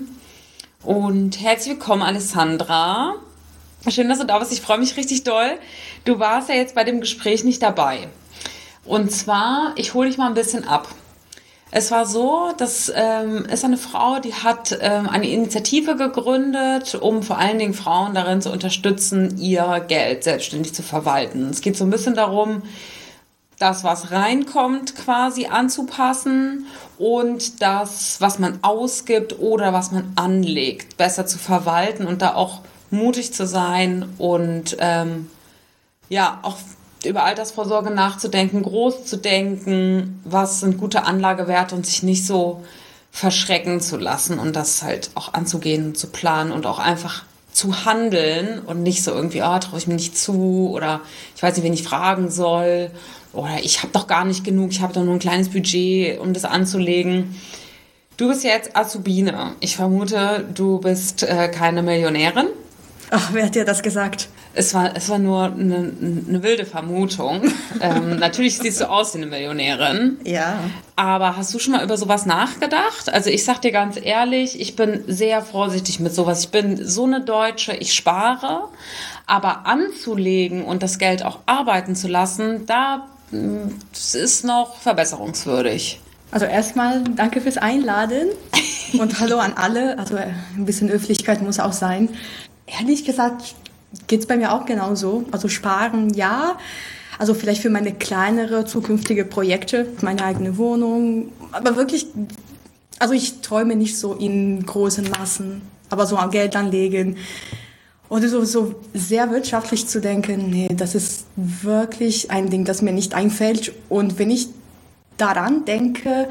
Und herzlich willkommen, Alessandra. Schön, dass du da bist. Ich freue mich richtig doll. Du warst ja jetzt bei dem Gespräch nicht dabei. Und zwar, ich hole dich mal ein bisschen ab. Es war so, das ähm, ist eine Frau, die hat ähm, eine Initiative gegründet, um vor allen Dingen Frauen darin zu unterstützen, ihr Geld selbstständig zu verwalten. Es geht so ein bisschen darum, das, was reinkommt, quasi anzupassen und das, was man ausgibt oder was man anlegt, besser zu verwalten und da auch mutig zu sein und ähm, ja, auch über Altersvorsorge nachzudenken, groß zu denken, was sind gute Anlagewerte und sich nicht so verschrecken zu lassen und das halt auch anzugehen und zu planen und auch einfach zu handeln und nicht so irgendwie, ah, oh, traue ich mir nicht zu oder ich weiß nicht, wen ich fragen soll oder ich habe doch gar nicht genug, ich habe doch nur ein kleines Budget, um das anzulegen. Du bist jetzt Azubine. Ich vermute, du bist äh, keine Millionärin. Ach, wer hat dir das gesagt? Es war, es war nur eine, eine wilde Vermutung. ähm, natürlich siehst du aus wie eine Millionärin. Ja. Aber hast du schon mal über sowas nachgedacht? Also ich sag dir ganz ehrlich, ich bin sehr vorsichtig mit sowas. Ich bin so eine Deutsche, ich spare. Aber anzulegen und das Geld auch arbeiten zu lassen, da das ist noch verbesserungswürdig. Also erstmal danke fürs Einladen und hallo an alle. Also ein bisschen Höflichkeit muss auch sein. Ehrlich gesagt geht es bei mir auch genauso. Also sparen, ja. Also vielleicht für meine kleinere zukünftige Projekte, meine eigene Wohnung. Aber wirklich, also ich träume nicht so in großen Massen, aber so am Geld anlegen. Oder so, so sehr wirtschaftlich zu denken, nee, das ist wirklich ein Ding, das mir nicht einfällt. Und wenn ich daran denke,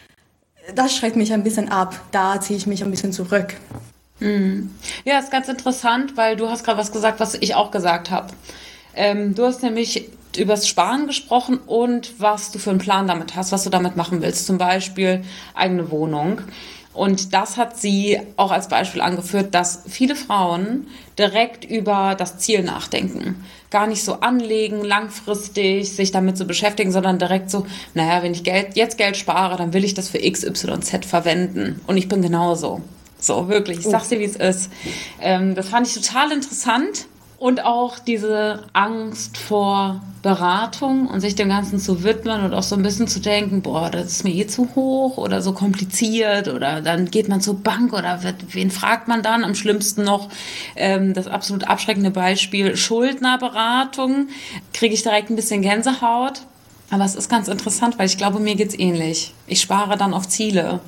das schreckt mich ein bisschen ab. Da ziehe ich mich ein bisschen zurück. Ja, ist ganz interessant, weil du hast gerade was gesagt, was ich auch gesagt habe. Ähm, du hast nämlich übers Sparen gesprochen und was du für einen Plan damit hast, was du damit machen willst. Zum Beispiel eigene Wohnung. Und das hat sie auch als Beispiel angeführt, dass viele Frauen direkt über das Ziel nachdenken. Gar nicht so anlegen, langfristig sich damit zu beschäftigen, sondern direkt so, naja, wenn ich Geld, jetzt Geld spare, dann will ich das für X Y Z verwenden. Und ich bin genauso. So, wirklich. Ich sag's dir, wie es ist. Ähm, das fand ich total interessant. Und auch diese Angst vor Beratung und sich dem Ganzen zu widmen und auch so ein bisschen zu denken, boah, das ist mir eh zu hoch oder so kompliziert oder dann geht man zur Bank oder wird, wen fragt man dann? Am schlimmsten noch ähm, das absolut abschreckende Beispiel Schuldnerberatung. Kriege ich direkt ein bisschen Gänsehaut. Aber es ist ganz interessant, weil ich glaube, mir geht's ähnlich. Ich spare dann auf Ziele.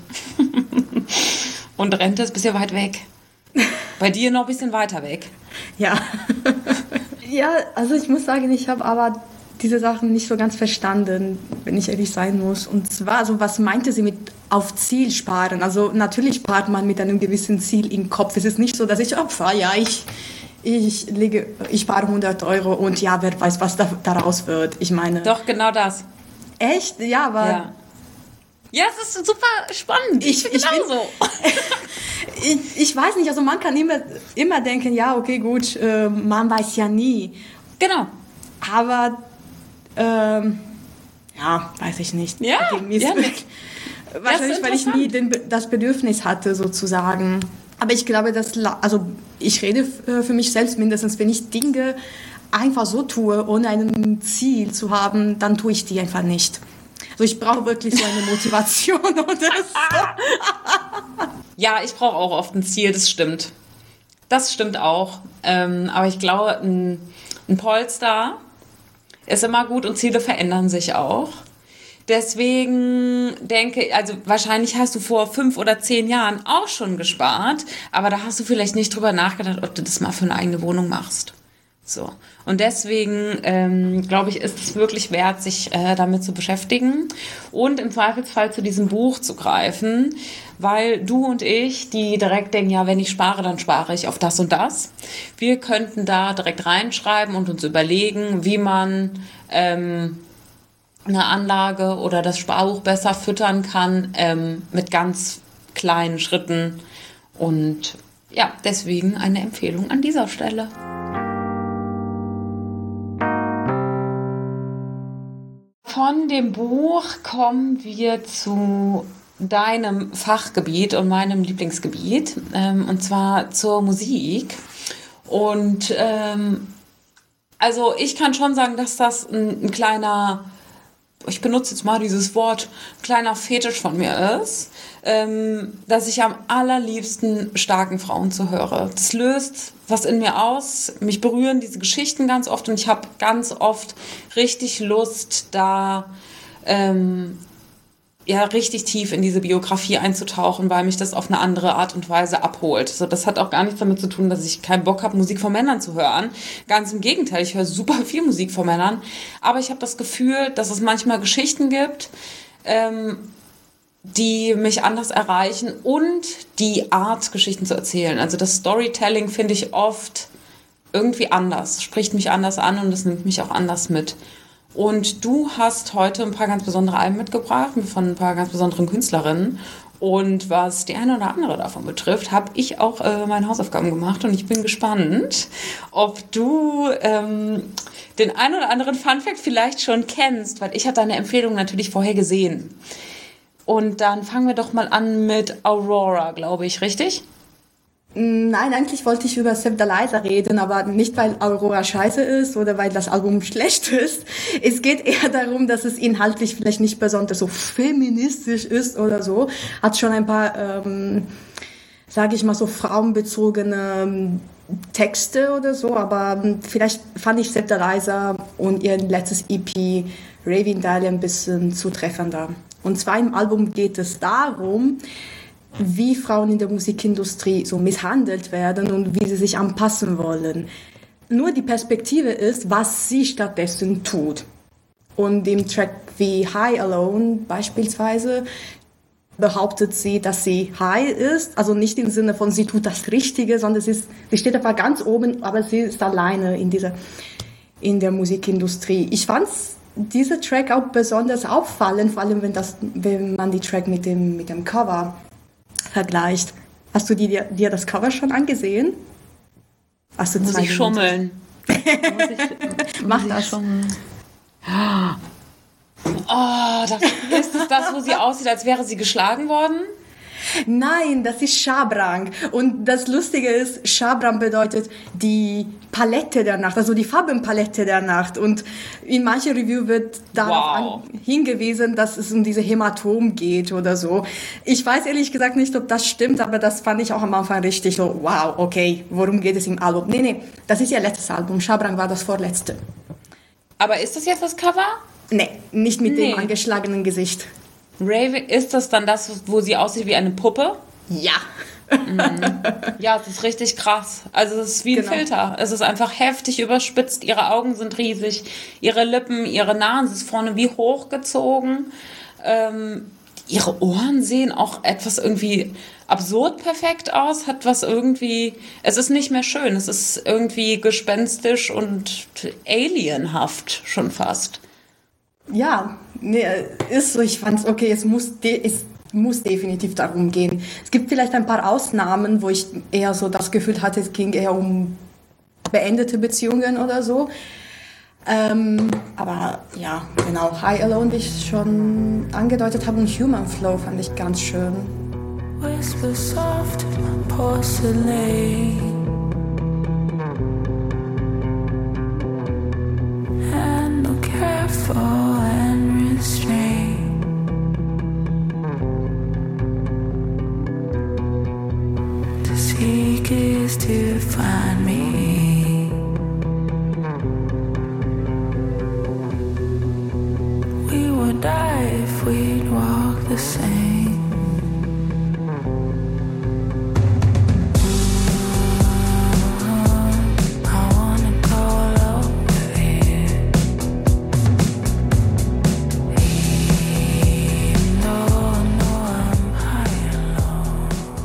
Und Rente ist ein bisschen weit weg. Bei dir noch ein bisschen weiter weg. Ja. Ja, also ich muss sagen, ich habe aber diese Sachen nicht so ganz verstanden, wenn ich ehrlich sein muss. Und zwar, also was meinte sie mit auf Ziel sparen? Also natürlich spart man mit einem gewissen Ziel im Kopf. Es ist nicht so, dass ich, oh, ja, ich, ich lege, ich spare hundert Euro und ja, wer weiß, was da, daraus wird. Ich meine. Doch, genau das. Echt? Ja, aber. Ja, ja es ist super spannend. Ich, ich, ich bin so. ich, ich weiß nicht, also man kann immer, immer denken, ja, okay, gut, äh, man weiß ja nie. Genau. Aber, ähm, ja, weiß ich nicht. Ja, ja nicht. Wahrscheinlich, weil ich nie den, das Bedürfnis hatte, sozusagen. Aber ich glaube, dass, also ich rede für mich selbst mindestens, wenn ich Dinge einfach so tue, ohne ein Ziel zu haben, dann tue ich die einfach nicht. Also ich brauche wirklich so eine Motivation oder so. Ja, ich brauche auch oft ein Ziel, das stimmt. Das stimmt auch. Ähm, aber ich glaube, ein, ein Polster ist immer gut und Ziele verändern sich auch. Deswegen denke, also wahrscheinlich hast du vor fünf oder zehn Jahren auch schon gespart, aber da hast du vielleicht nicht drüber nachgedacht, ob du das mal für eine eigene Wohnung machst. So. Und deswegen, ähm, glaube ich, ist es wirklich wert, sich äh, damit zu beschäftigen und im Zweifelsfall zu diesem Buch zu greifen, weil du und ich, die direkt denken, ja, wenn ich spare, dann spare ich auf das und das. Wir könnten da direkt reinschreiben und uns überlegen, wie man ähm, eine Anlage oder das Sparbuch besser füttern kann, ähm, mit ganz kleinen Schritten. Und ja, deswegen eine Empfehlung an dieser Stelle. Von dem Buch kommen wir zu deinem Fachgebiet und meinem Lieblingsgebiet, ähm, und zwar zur Musik. Und ähm, also ich kann schon sagen, dass das ein, ein kleiner, ich benutze jetzt mal dieses Wort, kleiner Fetisch von mir ist, ähm, dass ich am allerliebsten starken Frauen zuhöre. Das löst was in mir aus. Mich berühren diese Geschichten ganz oft und ich habe ganz oft richtig Lust, da ähm, ja richtig tief in diese Biografie einzutauchen, weil mich das auf eine andere Art und Weise abholt. So, das hat auch gar nichts damit zu tun, dass ich keinen Bock habe, Musik von Männern zu hören. Ganz im Gegenteil, ich höre super viel Musik von Männern. Aber ich habe das Gefühl, dass es manchmal Geschichten gibt, ähm, die mich anders erreichen und die Art, Geschichten zu erzählen. Also das Storytelling finde ich oft irgendwie anders, spricht mich anders an und es nimmt mich auch anders mit. Und du hast heute ein paar ganz besondere Alben mitgebracht von ein paar ganz besonderen Künstlerinnen. Und was die eine oder andere davon betrifft, habe ich auch äh, meine Hausaufgaben gemacht und ich bin gespannt, ob du ähm, den einen oder anderen Funfact vielleicht schon kennst, weil ich habe deine Empfehlung natürlich vorher gesehen. Und dann fangen wir doch mal an mit Aurora, glaube ich, richtig? Nein, eigentlich wollte ich über Save the Liza reden, aber nicht, weil Aurora scheiße ist oder weil das Album schlecht ist. Es geht eher darum, dass es inhaltlich vielleicht nicht besonders so feministisch ist oder so. Hat schon ein paar, ähm, sage ich mal so, frauenbezogene Texte oder so, aber vielleicht fand ich Save the Liza und ihr letztes E P Raving Dahlia ein bisschen zutreffender. Und zwar im Album geht es darum, wie Frauen in der Musikindustrie so misshandelt werden und wie sie sich anpassen wollen. Nur die Perspektive ist, was sie stattdessen tut. Und im Track wie High Alone beispielsweise behauptet sie, dass sie high ist, also nicht im Sinne von sie tut das Richtige, sondern sie, ist, sie steht einfach ganz oben, aber sie ist alleine in dieser, in der Musikindustrie. Ich fand's dieser Track auch besonders auffallend, vor allem wenn, das, wenn man die Track mit dem, mit dem Cover vergleicht. Hast du dir, dir das Cover schon angesehen? Hast du muss ich schummeln. muss ich, Mach muss das. Ich schummeln. Oh, das, ist es das, wo sie aussieht, als wäre sie geschlagen worden? Nein, das ist Schabrang. Und das Lustige ist, Schabrang bedeutet die Palette der Nacht, also die Farbenpalette der Nacht. Und in manchen Review wird darauf wow. hingewiesen, dass es um diese Hämatom geht oder so. Ich weiß ehrlich gesagt nicht, ob das stimmt, aber das fand ich auch am Anfang richtig so, wow, okay, worum geht es im Album? Nee, nee, das ist ihr letztes Album. Schabrang war das vorletzte. Aber ist das jetzt das Cover? Nee, nicht mit nee. dem angeschlagenen Gesicht. Raven, ist das dann das, wo sie aussieht wie eine Puppe? Ja. Mhm. Ja, es ist richtig krass. Also es ist wie ein genau. Filter. Es ist einfach heftig überspitzt. Ihre Augen sind riesig, ihre Lippen, ihre Nase ist vorne wie hochgezogen. Ähm, ihre Ohren sehen auch etwas irgendwie absurd perfekt aus, hat was irgendwie, es ist nicht mehr schön, es ist irgendwie gespenstisch und alienhaft schon fast. Ja, nee, ist so, ich fand's okay, es muss, de- es muss definitiv darum gehen. Es gibt vielleicht ein paar Ausnahmen, wo ich eher so das Gefühl hatte, es ging eher um beendete Beziehungen oder so. Ähm, aber ja, genau, High Alone, wie ich schon angedeutet habe, und Human Flow fand ich ganz schön. Whisper soft porcelain, handle careful and restrained. To seek is to find me. Die if we'd walk the same. I wanna go low with it, even though I know I'm high and low.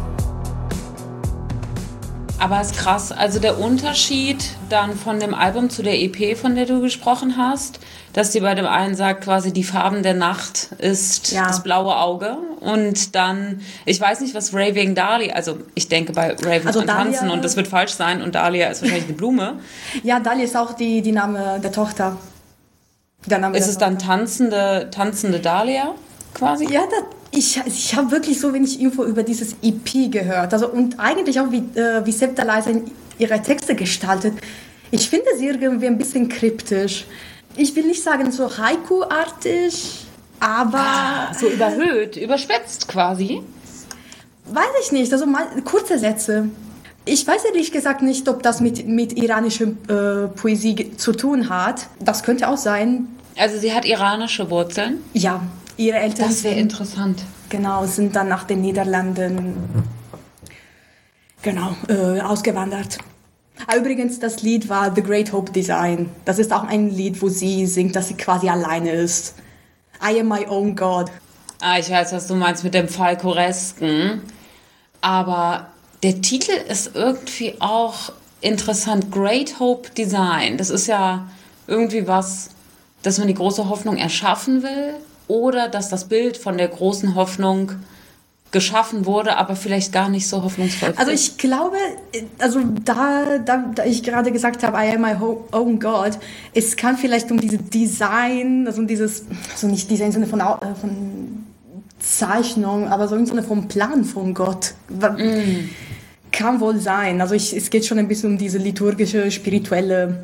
Aber es ist krass, also der Unterschied dann von dem Album zu der E P, von der du gesprochen hast, dass sie bei dem einen sagt, quasi die Farben der Nacht ist ja. das blaue Auge. Und dann, ich weiß nicht, was Raving Dahlia, also ich denke bei Raven also und Dahlia, Tanzen und das wird falsch sein und Dahlia ist wahrscheinlich eine Blume. Ja, Dahlia ist auch die, die Name der Tochter. Der Name ist der es Tochter. dann tanzende, tanzende Dahlia quasi? Ja, das, ich, ich habe wirklich so wenig Info über dieses E P gehört. Also, und eigentlich auch, wie, äh, wie Septa Leisa ihre Texte gestaltet. Ich finde sie irgendwie ein bisschen kryptisch. Ich will nicht sagen so Haiku-artig, aber... Ah, so überhöht, überspitzt quasi? Weiß ich nicht, also mal kurze Sätze. Ich weiß ehrlich gesagt nicht, ob das mit, mit iranischer äh, Poesie zu tun hat. Das könnte auch sein. Also sie hat iranische Wurzeln? Ja, ihre Eltern Das wäre sind, interessant. genau, sind dann nach den Niederlanden genau, äh, ausgewandert. Übrigens, das Lied war The Great Hope Design. Das ist auch ein Lied, wo sie singt, dass sie quasi alleine ist. I am my own God. Ah, ich weiß, was du meinst mit dem Falcoresken. Aber der Titel ist irgendwie auch interessant. Great Hope Design. Das ist ja irgendwie was, dass man die große Hoffnung erschaffen will oder dass das Bild von der großen Hoffnung geschaffen wurde, aber vielleicht gar nicht so hoffnungsvoll. Also ich glaube, also da, da, da ich gerade gesagt habe, I am my own God, es kann vielleicht um diese Design, also um dieses, also nicht Design im Sinne von, von Zeichnung, aber so im Sinne vom Plan von Gott. Mm. Kann wohl sein. Also ich, es geht schon ein bisschen um diese liturgische, spirituelle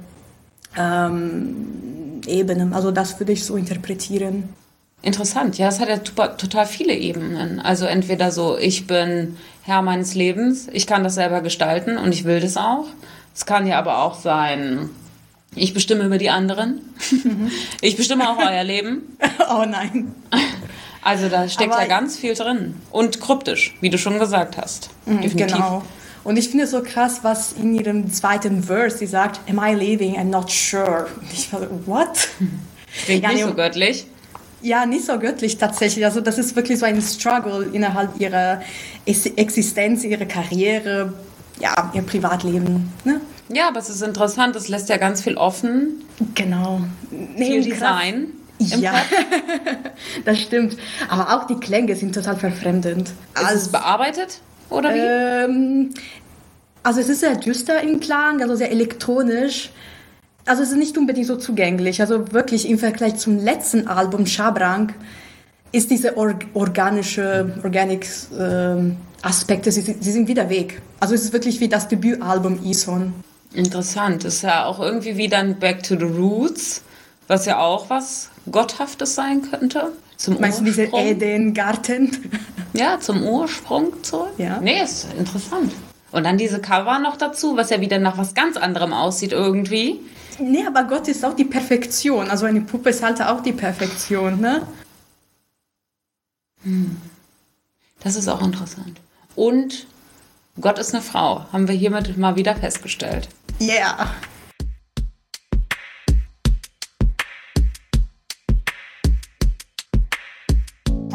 ähm, Ebene. Also das würde ich so interpretieren. Interessant, ja, es hat ja total viele Ebenen. Also entweder so, ich bin Herr meines Lebens, ich kann das selber gestalten und ich will das auch. Es kann ja aber auch sein, ich bestimme über die anderen. Mhm. Ich bestimme auch euer Leben. Oh nein. Also da steckt aber ja ganz viel drin. Und kryptisch, wie du schon gesagt hast. Definitiv. Genau. Und ich finde es so krass, was in ihrem zweiten Verse sie sagt, am I leaving? I'm not sure. Und ich war so, what? Klingt ja, nicht nee, so göttlich. Ja, nicht so göttlich tatsächlich. Also das ist wirklich so ein Struggle innerhalb ihrer Existenz, ihrer Karriere, ja, ihr Privatleben. Ne? Ja, aber es ist interessant, es lässt ja ganz viel offen. Genau. Viel Design. Ja, das stimmt. Aber auch die Klänge sind total verfremdend. Ist also, es bearbeitet oder wie? Ähm, also es ist sehr düster im Klang, also sehr elektronisch. Also es ist nicht unbedingt so zugänglich. Also wirklich im Vergleich zum letzten Album, Shabrang, ist diese or- organische, organic äh, Aspekte, sie, sie sind wieder weg. Also es ist wirklich wie das Debütalbum Ison. Interessant. Das ist ja auch irgendwie wie dann Back to the Roots, was ja auch was Gotthaftes sein könnte. Zum Meinst du diese Eden-Garten? Ja, zum Ursprung zurück. Ja. Nee, ist interessant. Und dann diese Cover noch dazu, was ja wieder nach was ganz anderem aussieht irgendwie. Nee, aber Gott ist auch die Perfektion. Also eine Puppe ist halt auch die Perfektion, ne? Hm. Das ist auch interessant. Und Gott ist eine Frau, haben wir hiermit mal wieder festgestellt. Ja. Yeah.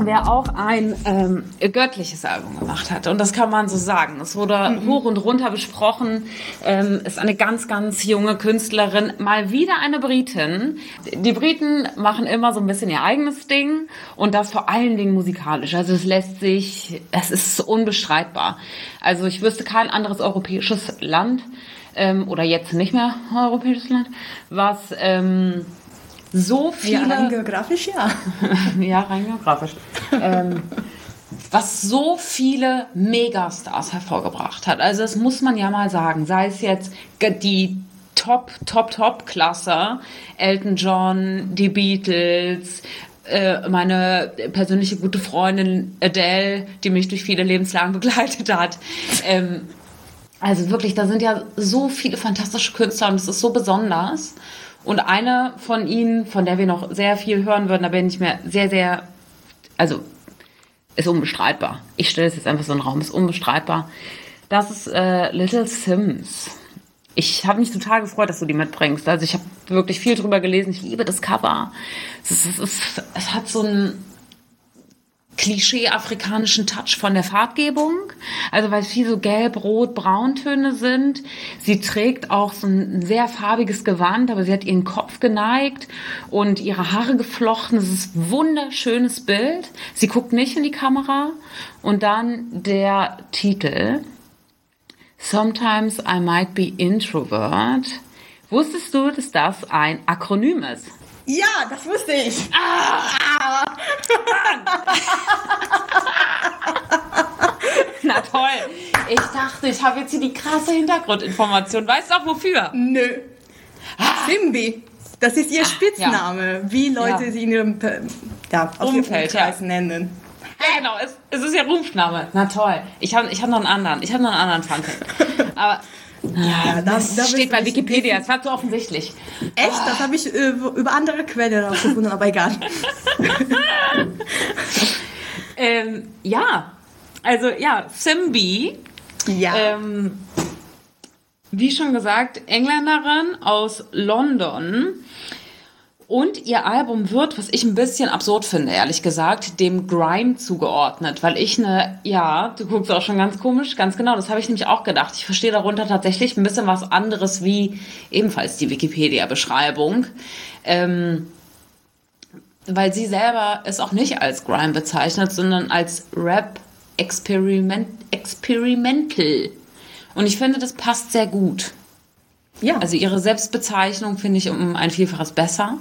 wer auch ein ähm, göttliches Album gemacht hat. Und das kann man so sagen. Es wurde mhm. hoch und runter besprochen. Ähm, ist eine ganz, ganz junge Künstlerin. Mal wieder eine Britin. Die Briten machen immer so ein bisschen ihr eigenes Ding. Und das vor allen Dingen musikalisch. Also es lässt sich, es ist unbestreitbar. Also ich wüsste kein anderes europäisches Land, ähm, oder jetzt nicht mehr europäisches Land, was... Ähm, so viele... Ja, rein geografisch, ja. ja, rein geografisch. ähm, was so viele Megastars hervorgebracht hat. Also das muss man ja mal sagen. Sei es jetzt die Top, Top, Top-Klasse, Elton John, die Beatles, äh, meine persönliche gute Freundin Adele, die mich durch viele Lebenslagen begleitet hat. Ähm, also wirklich, da sind ja so viele fantastische Künstler und es ist so besonders. Und eine von ihnen, von der wir noch sehr viel hören würden, da bin ich mir sehr, sehr, also ist unbestreitbar. Ich stelle es jetzt einfach so in den Raum, ist unbestreitbar. Das ist äh, Little Sims. Ich habe mich total gefreut, dass du die mitbringst. Also ich habe wirklich viel drüber gelesen. Ich liebe das Cover. Es, ist, es, ist, es hat so einen Klischee-afrikanischen Touch von der Farbgebung. Also weil es viel so gelb, rot, brauntöne sind. Sie trägt auch so ein sehr farbiges Gewand, aber sie hat ihren Kopf geneigt und ihre Haare geflochten. Es ist ein wunderschönes Bild. Sie guckt nicht in die Kamera. Und dann der Titel. Sometimes I might be introvert. Wusstest du, dass das ein Akronym ist? Ja, das wusste ich. Ah! Na toll. Ich dachte, ich habe jetzt hier die krasse Hintergrundinformation. Weißt du auch wofür? Nö. Ah. Simbi. Das ist ihr Spitzname, ja. Wie Leute ja. sie in ihrem ja, Umfeld ja. nennen. Ja, genau. Es, es ist ihr Rufname. Na toll. Ich habe ich hab noch einen anderen. Ich habe noch einen anderen Funfact. Aber... Ja, das, das steht bei Wikipedia, es war zu offensichtlich. Echt? Oh. Das habe ich äh, über andere Quellen rausgefunden, aber egal. ähm, ja, also ja, Simbi, ja. Ähm, wie schon gesagt, Engländerin aus London. Und ihr Album wird, was ich ein bisschen absurd finde, ehrlich gesagt, dem Grime zugeordnet, weil ich eine, ja, du guckst auch schon ganz komisch, ganz genau, das habe ich nämlich auch gedacht. Ich verstehe darunter tatsächlich ein bisschen was anderes wie ebenfalls die Wikipedia-Beschreibung, ähm, weil sie selber es auch nicht als Grime bezeichnet, sondern als Rap Experiment, Experimental. Und ich finde, das passt sehr gut. Ja. Also ihre Selbstbezeichnung finde ich um ein Vielfaches besser.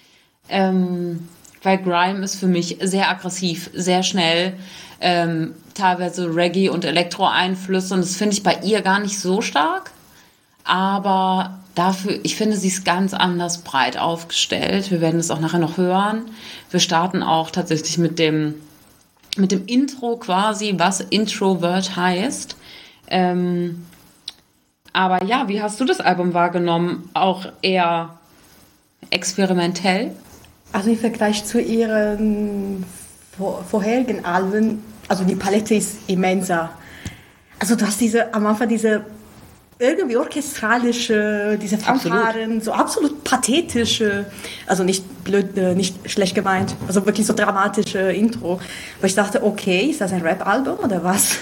Ähm, weil Grime ist für mich sehr aggressiv, sehr schnell, ähm, teilweise Reggae- und Elektro-Einflüsse und das finde ich bei ihr gar nicht so stark, aber dafür, ich finde, sie ist ganz anders breit aufgestellt. Wir werden es auch nachher noch hören. Wir starten auch tatsächlich mit dem, mit dem Intro quasi, was Introvert heißt. Ähm, aber ja, wie hast du das Album wahrgenommen? Auch eher experimentell? Also im Vergleich zu ihren vor, vorherigen Alben, also die Palette ist immenser. Also du hast diese, am Anfang diese irgendwie orchestralische, diese Fanfaren, absolut. So absolut pathetische, also nicht blöd, nicht schlecht gemeint, also wirklich so dramatische Intro. Wo ich dachte, okay, ist das ein Rap-Album oder was?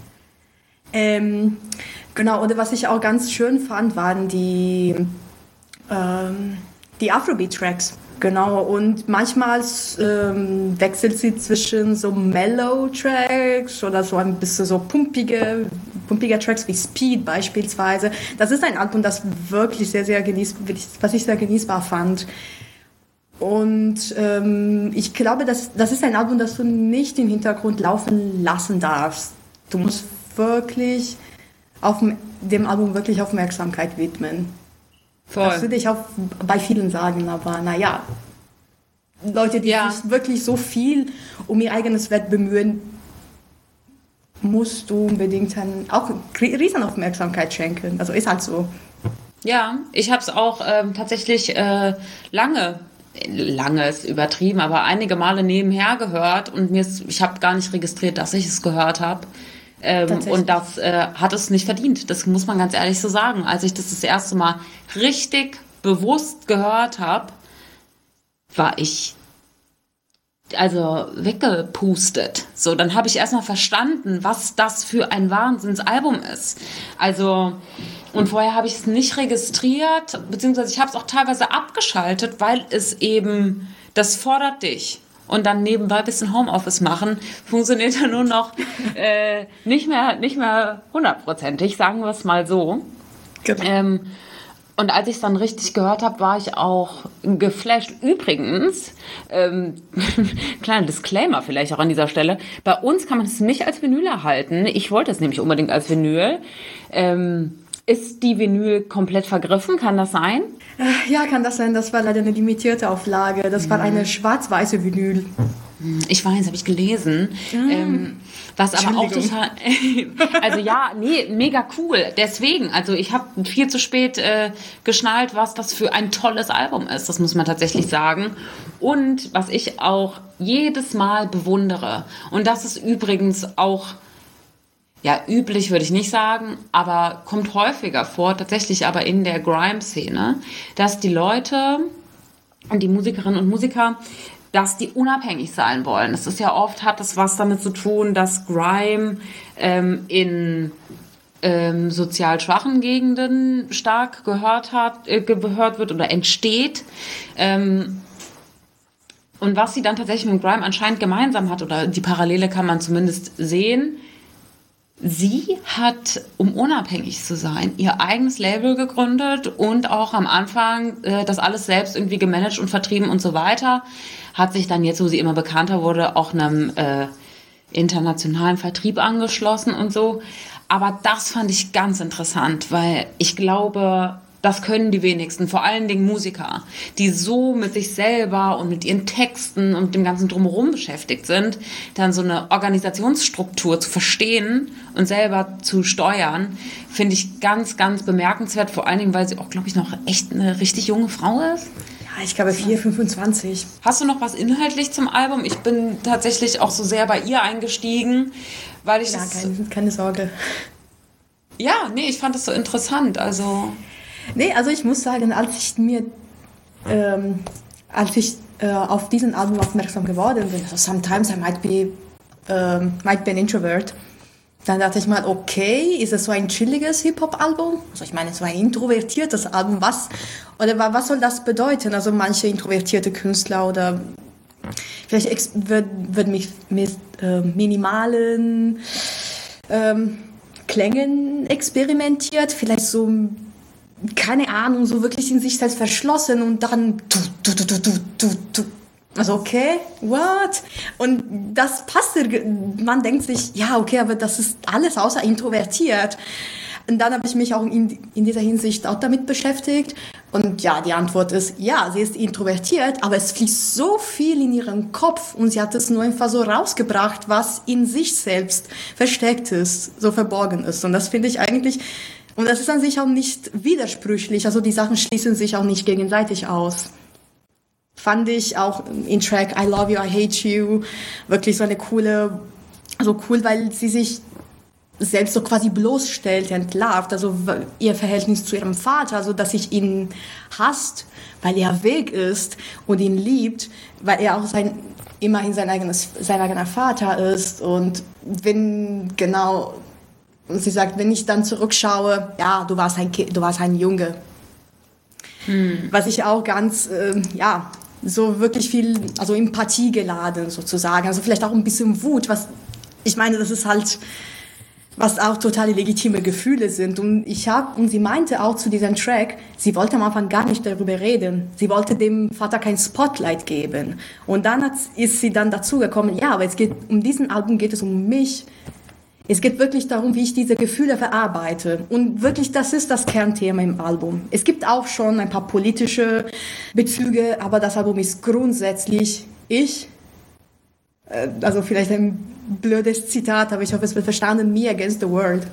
Ähm, genau, und was ich auch ganz schön fand, waren die, ähm, die Afrobeat-Tracks. Genau, und manchmal ähm, wechselt sie zwischen so Mellow-Tracks oder so ein bisschen so pumpige, pumpige Tracks wie Speed beispielsweise. Das ist ein Album, das wirklich sehr, sehr genießbar, was ich sehr genießbar fand. Und ähm, ich glaube, das, das ist ein Album, das du nicht im Hintergrund laufen lassen darfst. Du musst wirklich auf dem Album wirklich Aufmerksamkeit widmen. Voll. Das würde ich auch bei vielen sagen, aber naja, Leute, die ja. sich wirklich so viel um ihr eigenes Wert bemühen, musst du unbedingt dann auch riesen Aufmerksamkeit schenken. Also ist halt so. Ja, ich habe es auch ähm, tatsächlich äh, lange, lange ist übertrieben, aber einige Male nebenher gehört und mir ist, ich habe gar nicht registriert, dass ich es gehört habe. Ähm, und das äh, hat es nicht verdient. Das muss man ganz ehrlich so sagen. Als ich das das erste Mal richtig bewusst gehört habe, war ich also weggepustet. So, dann habe ich erstmal verstanden, was das für ein Wahnsinnsalbum ist. Also, und vorher habe ich es nicht registriert, beziehungsweise ich habe es auch teilweise abgeschaltet, weil es eben, das fordert dich. Und dann nebenbei ein bisschen Homeoffice machen, funktioniert ja nur noch äh, nicht mehr nicht mehr hundertprozentig, sagen wir es mal so. Genau. Ähm, und als ich es dann richtig gehört habe, war ich auch geflasht. Übrigens, ähm, kleiner Disclaimer vielleicht auch an dieser Stelle, bei uns kann man es nicht als Vinyl erhalten. Ich wollte es nämlich unbedingt als Vinyl. Ähm, ist die Vinyl komplett vergriffen? Kann das sein? Ja, kann das sein. Das war leider eine limitierte Auflage. Das war eine schwarz-weiße Vinyl. Ich weiß, habe ich gelesen. Mm. Ähm, was aber auch total... also ja, nee, mega cool. Deswegen, also ich habe viel zu spät äh, geschnallt, was das für ein tolles Album ist. Das muss man tatsächlich sagen. Und was ich auch jedes Mal bewundere, und das ist übrigens auch... Ja, üblich würde ich nicht sagen, aber kommt häufiger vor, tatsächlich aber in der Grime-Szene, dass die Leute und die Musikerinnen und Musiker, dass die unabhängig sein wollen. Es ist ja oft, hat das was damit zu tun, dass Grime ähm, in ähm, sozial schwachen Gegenden stark gehört hat, äh, gehört wird oder entsteht. Ähm, und was sie dann tatsächlich mit Grime anscheinend gemeinsam hat, oder die Parallele kann man zumindest sehen, sie hat, um unabhängig zu sein, ihr eigenes Label gegründet und auch am Anfang äh, das alles selbst irgendwie gemanagt und vertrieben und so weiter. Hat sich dann jetzt, wo sie immer bekannter wurde, auch einem äh, internationalen Vertrieb angeschlossen und so. Aber das fand ich ganz interessant, weil ich glaube, das können die wenigsten, vor allen Dingen Musiker, die so mit sich selber und mit ihren Texten und dem ganzen Drumherum beschäftigt sind, dann so eine Organisationsstruktur zu verstehen und selber zu steuern, finde ich ganz, ganz bemerkenswert, vor allen Dingen, weil sie auch, glaube ich, noch echt eine richtig junge Frau ist. Ja, ich glaube vier, fünfundzwanzig. Hast du noch was inhaltlich zum Album? Ich bin tatsächlich auch so sehr bei ihr eingestiegen, weil ich ja, das... keine, keine Sorge. Ja, nee, ich fand das so interessant, also... Nee, also ich muss sagen, als ich mir, ähm, als ich äh, auf diesen Album aufmerksam geworden bin, also sometimes I might be, ähm, might be an introvert, dann dachte ich mal, okay, ist es so ein chilliges Hip-Hop-Album? Also ich meine, so ein introvertiertes Album, was, oder was soll das bedeuten? Also manche introvertierte Künstler oder vielleicht ex- wird, wird mich mit äh, minimalen ähm, Klängen experimentiert, vielleicht so keine Ahnung, so wirklich in sich selbst verschlossen und dann du, du, du, du, du, du, du. Also okay, what? Und das passt, man denkt sich, ja okay, aber das ist alles außer introvertiert. Und dann habe ich mich auch in, in dieser Hinsicht auch damit beschäftigt. Und ja, die Antwort ist, ja, sie ist introvertiert, aber es fließt so viel in ihren Kopf und sie hat es nur einfach so rausgebracht, was in sich selbst versteckt ist, so verborgen ist. Und das finde ich eigentlich... Und das ist an sich auch nicht widersprüchlich, also die Sachen schließen sich auch nicht gegenseitig aus. Fand ich auch in Track I Love You, I Hate You wirklich so eine coole, so cool, weil sie sich selbst so quasi bloßstellt, entlarvt, also ihr Verhältnis zu ihrem Vater, also dass ich ihn hasst, weil er weg ist und ihn liebt, weil er auch sein, immerhin sein eigenes, sein eigener Vater ist und wenn genau... Und sie sagt, wenn ich dann zurückschaue, ja, du warst ein Kind, du warst ein Junge. Hm. Was ich auch ganz, äh, ja, so wirklich viel, also Empathie geladen sozusagen. Also vielleicht auch ein bisschen Wut, was, ich meine, das ist halt, was auch totale legitime Gefühle sind. Und ich habe, und sie meinte auch zu diesem Track, sie wollte am Anfang gar nicht darüber reden. Sie wollte dem Vater kein Spotlight geben. Und dann hat, ist sie dann dazu gekommen, ja, aber es geht, um diesen Album geht es um mich. Es geht wirklich darum, wie ich diese Gefühle verarbeite. Und wirklich, das ist das Kernthema im Album. Es gibt auch schon ein paar politische Bezüge, aber das Album ist grundsätzlich ich. Äh, also vielleicht ein blödes Zitat, aber ich hoffe, es wird verstanden. Me against the world.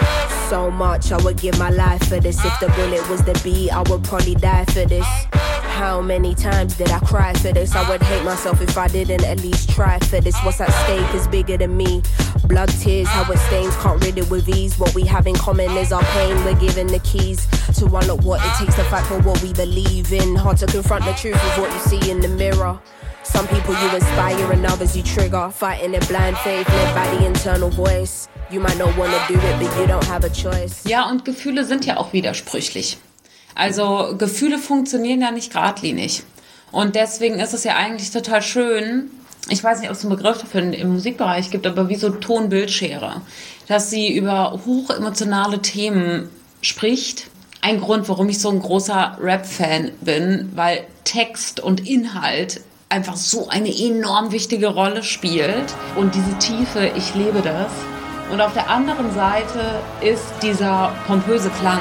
So much, I would give my life for this. If the bullet was the beat, I would probably die for this. How many times did I cry for this? I would hate myself if I didn't at least try for this. What's at stake is bigger than me. Blood, tears, how it stains, can't rid it with ease. What we have in common is our pain. We're given the keys to unlock what it takes to fight for what we believe in. Hard to confront the truth of what you see in the mirror. Some people you inspire and others you trigger. Fighting in blind faith led by the internal voice. You might not want to do it, but you don't have a choice. Ja, und Gefühle sind ja auch widersprüchlich. Also Gefühle funktionieren ja nicht geradlinig. Und deswegen ist es ja eigentlich total schön, ich weiß nicht, ob es einen Begriff dafür im Musikbereich gibt, aber wie so Ton-Bild-Schere, dass sie über hochemotionale Themen spricht. Ein Grund, warum ich so ein großer Rap-Fan bin, weil Text und Inhalt einfach so eine enorm wichtige Rolle spielt. Und diese Tiefe, ich lebe das. Und auf der anderen Seite ist dieser pompöse Klang.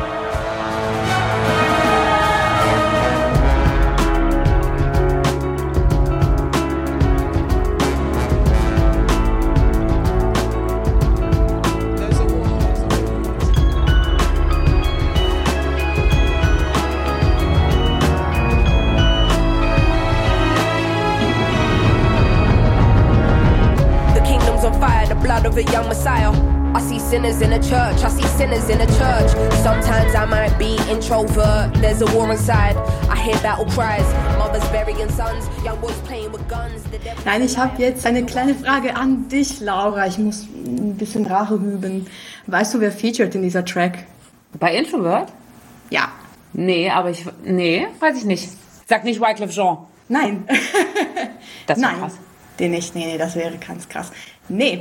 Of a young Messiah. I see sinners in a church, I see sinners in a church. Sometimes I might be introvert, there's a war inside. I hear battle cries, mothers burying sons, young boys playing with guns. Nein, ich habe jetzt eine kleine Frage an dich, Laura. Ich muss ein bisschen Rache üben. Weißt du, wer featured in dieser Track? Bei Introvert? Ja. Nee, aber ich... Nee, weiß ich nicht. Sag nicht Wyclef Jean. Nein. Das wäre Nein, krass. den nicht. Nee, nee, das wäre ganz krass. Nee.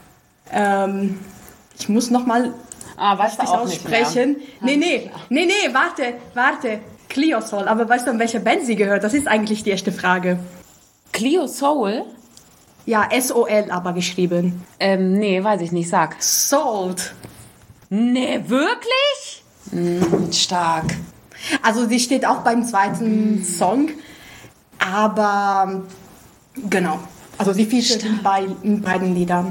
Ähm, ich muss nochmal ah, weißt du auch aussprechen. Nicht mehr. Nee, nee, nee, nee, warte, warte. Clio Soul, aber weißt du, an welcher Band sie gehört? Das ist eigentlich die erste Frage. Clio Soul? Ja, S O L aber geschrieben. Ähm, nee, weiß ich nicht, sag. Sold. Nee, wirklich? Mm, stark. Also sie steht auch beim zweiten Song, aber genau. Also sie featured in, bei, in beiden Liedern.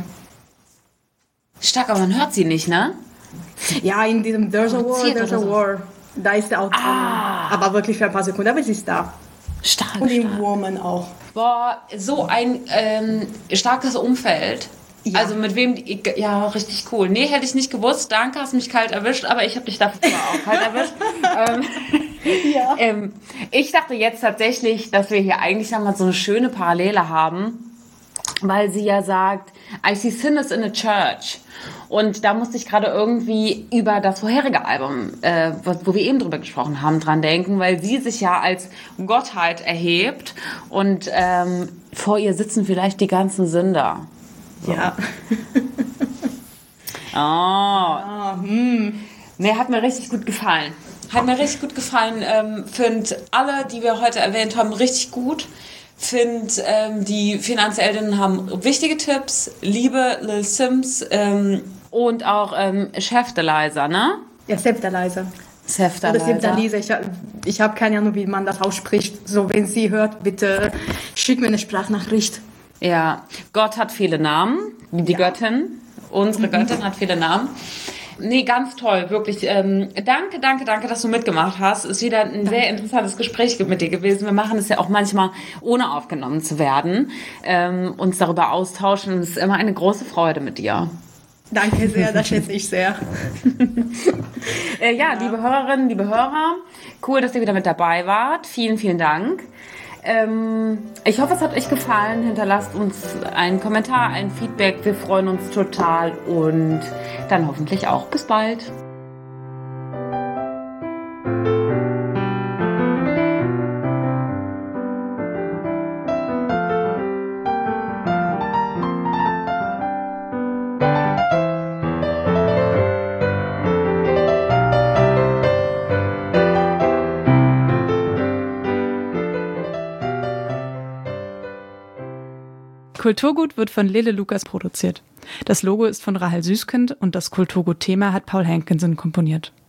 Stark, aber man hört sie nicht, ne? Ja, in diesem There's a War, There's a War. Da ist der auch drin. Ah. Aber wirklich für ein paar Sekunden, aber sie ist da. Stark, Und in stark. Woman auch. Boah, so ein ähm, starkes Umfeld. Ja. Also mit wem, die, ja, richtig cool. Nee, hätte ich nicht gewusst. Danke, hast mich kalt erwischt, aber ich habe dich dafür auch kalt erwischt. ähm, Ja. ähm, ich dachte jetzt tatsächlich, dass wir hier eigentlich nochmal so eine schöne Parallele haben, weil sie ja sagt, I see sinners in a church. Und da musste ich gerade irgendwie über das vorherige Album, äh, wo wir eben drüber gesprochen haben, dran denken, weil sie sich ja als Gottheit erhebt und ähm, vor ihr sitzen vielleicht die ganzen Sünder. So. Ja. Oh. Ah, hm. Nee, hat mir richtig gut gefallen. Hat mir richtig gut gefallen. Ähm, Finde alle, die wir heute erwähnt haben, richtig gut. Finde, ähm, die Finanzheldinnen haben wichtige Tipps. Liebe Lil Sims ähm, und auch ähm, Seftalizer, ne? Ja, Seftalizer. Seftalizer. Oder Seftalizer. Ich, ich habe keine Ahnung, wie man das ausspricht. So, wenn sie hört, bitte schick mir eine Sprachnachricht. Ja, Gott hat viele Namen. Die Ja. Göttin, unsere Göttin hat viele Namen. Nee, ganz toll, wirklich. Ähm, danke, danke, danke, dass du mitgemacht hast. Ist wieder ein danke. sehr interessantes Gespräch mit dir gewesen. Wir machen es ja auch manchmal, ohne aufgenommen zu werden, ähm, uns darüber austauschen. Es ist immer eine große Freude mit dir. Danke sehr, das schätze ich sehr. äh, ja, ja, liebe Hörerinnen, liebe Hörer, cool, dass ihr wieder mit dabei wart. Vielen, vielen Dank. Ähm, ich hoffe, es hat euch gefallen. Hinterlasst uns einen Kommentar, ein Feedback. Wir freuen uns total und dann hoffentlich auch bis bald. Kulturgut wird von Lele Lukas produziert. Das Logo ist von Rahel Süskind und das Kulturgut-Thema hat Paul Hankinson komponiert.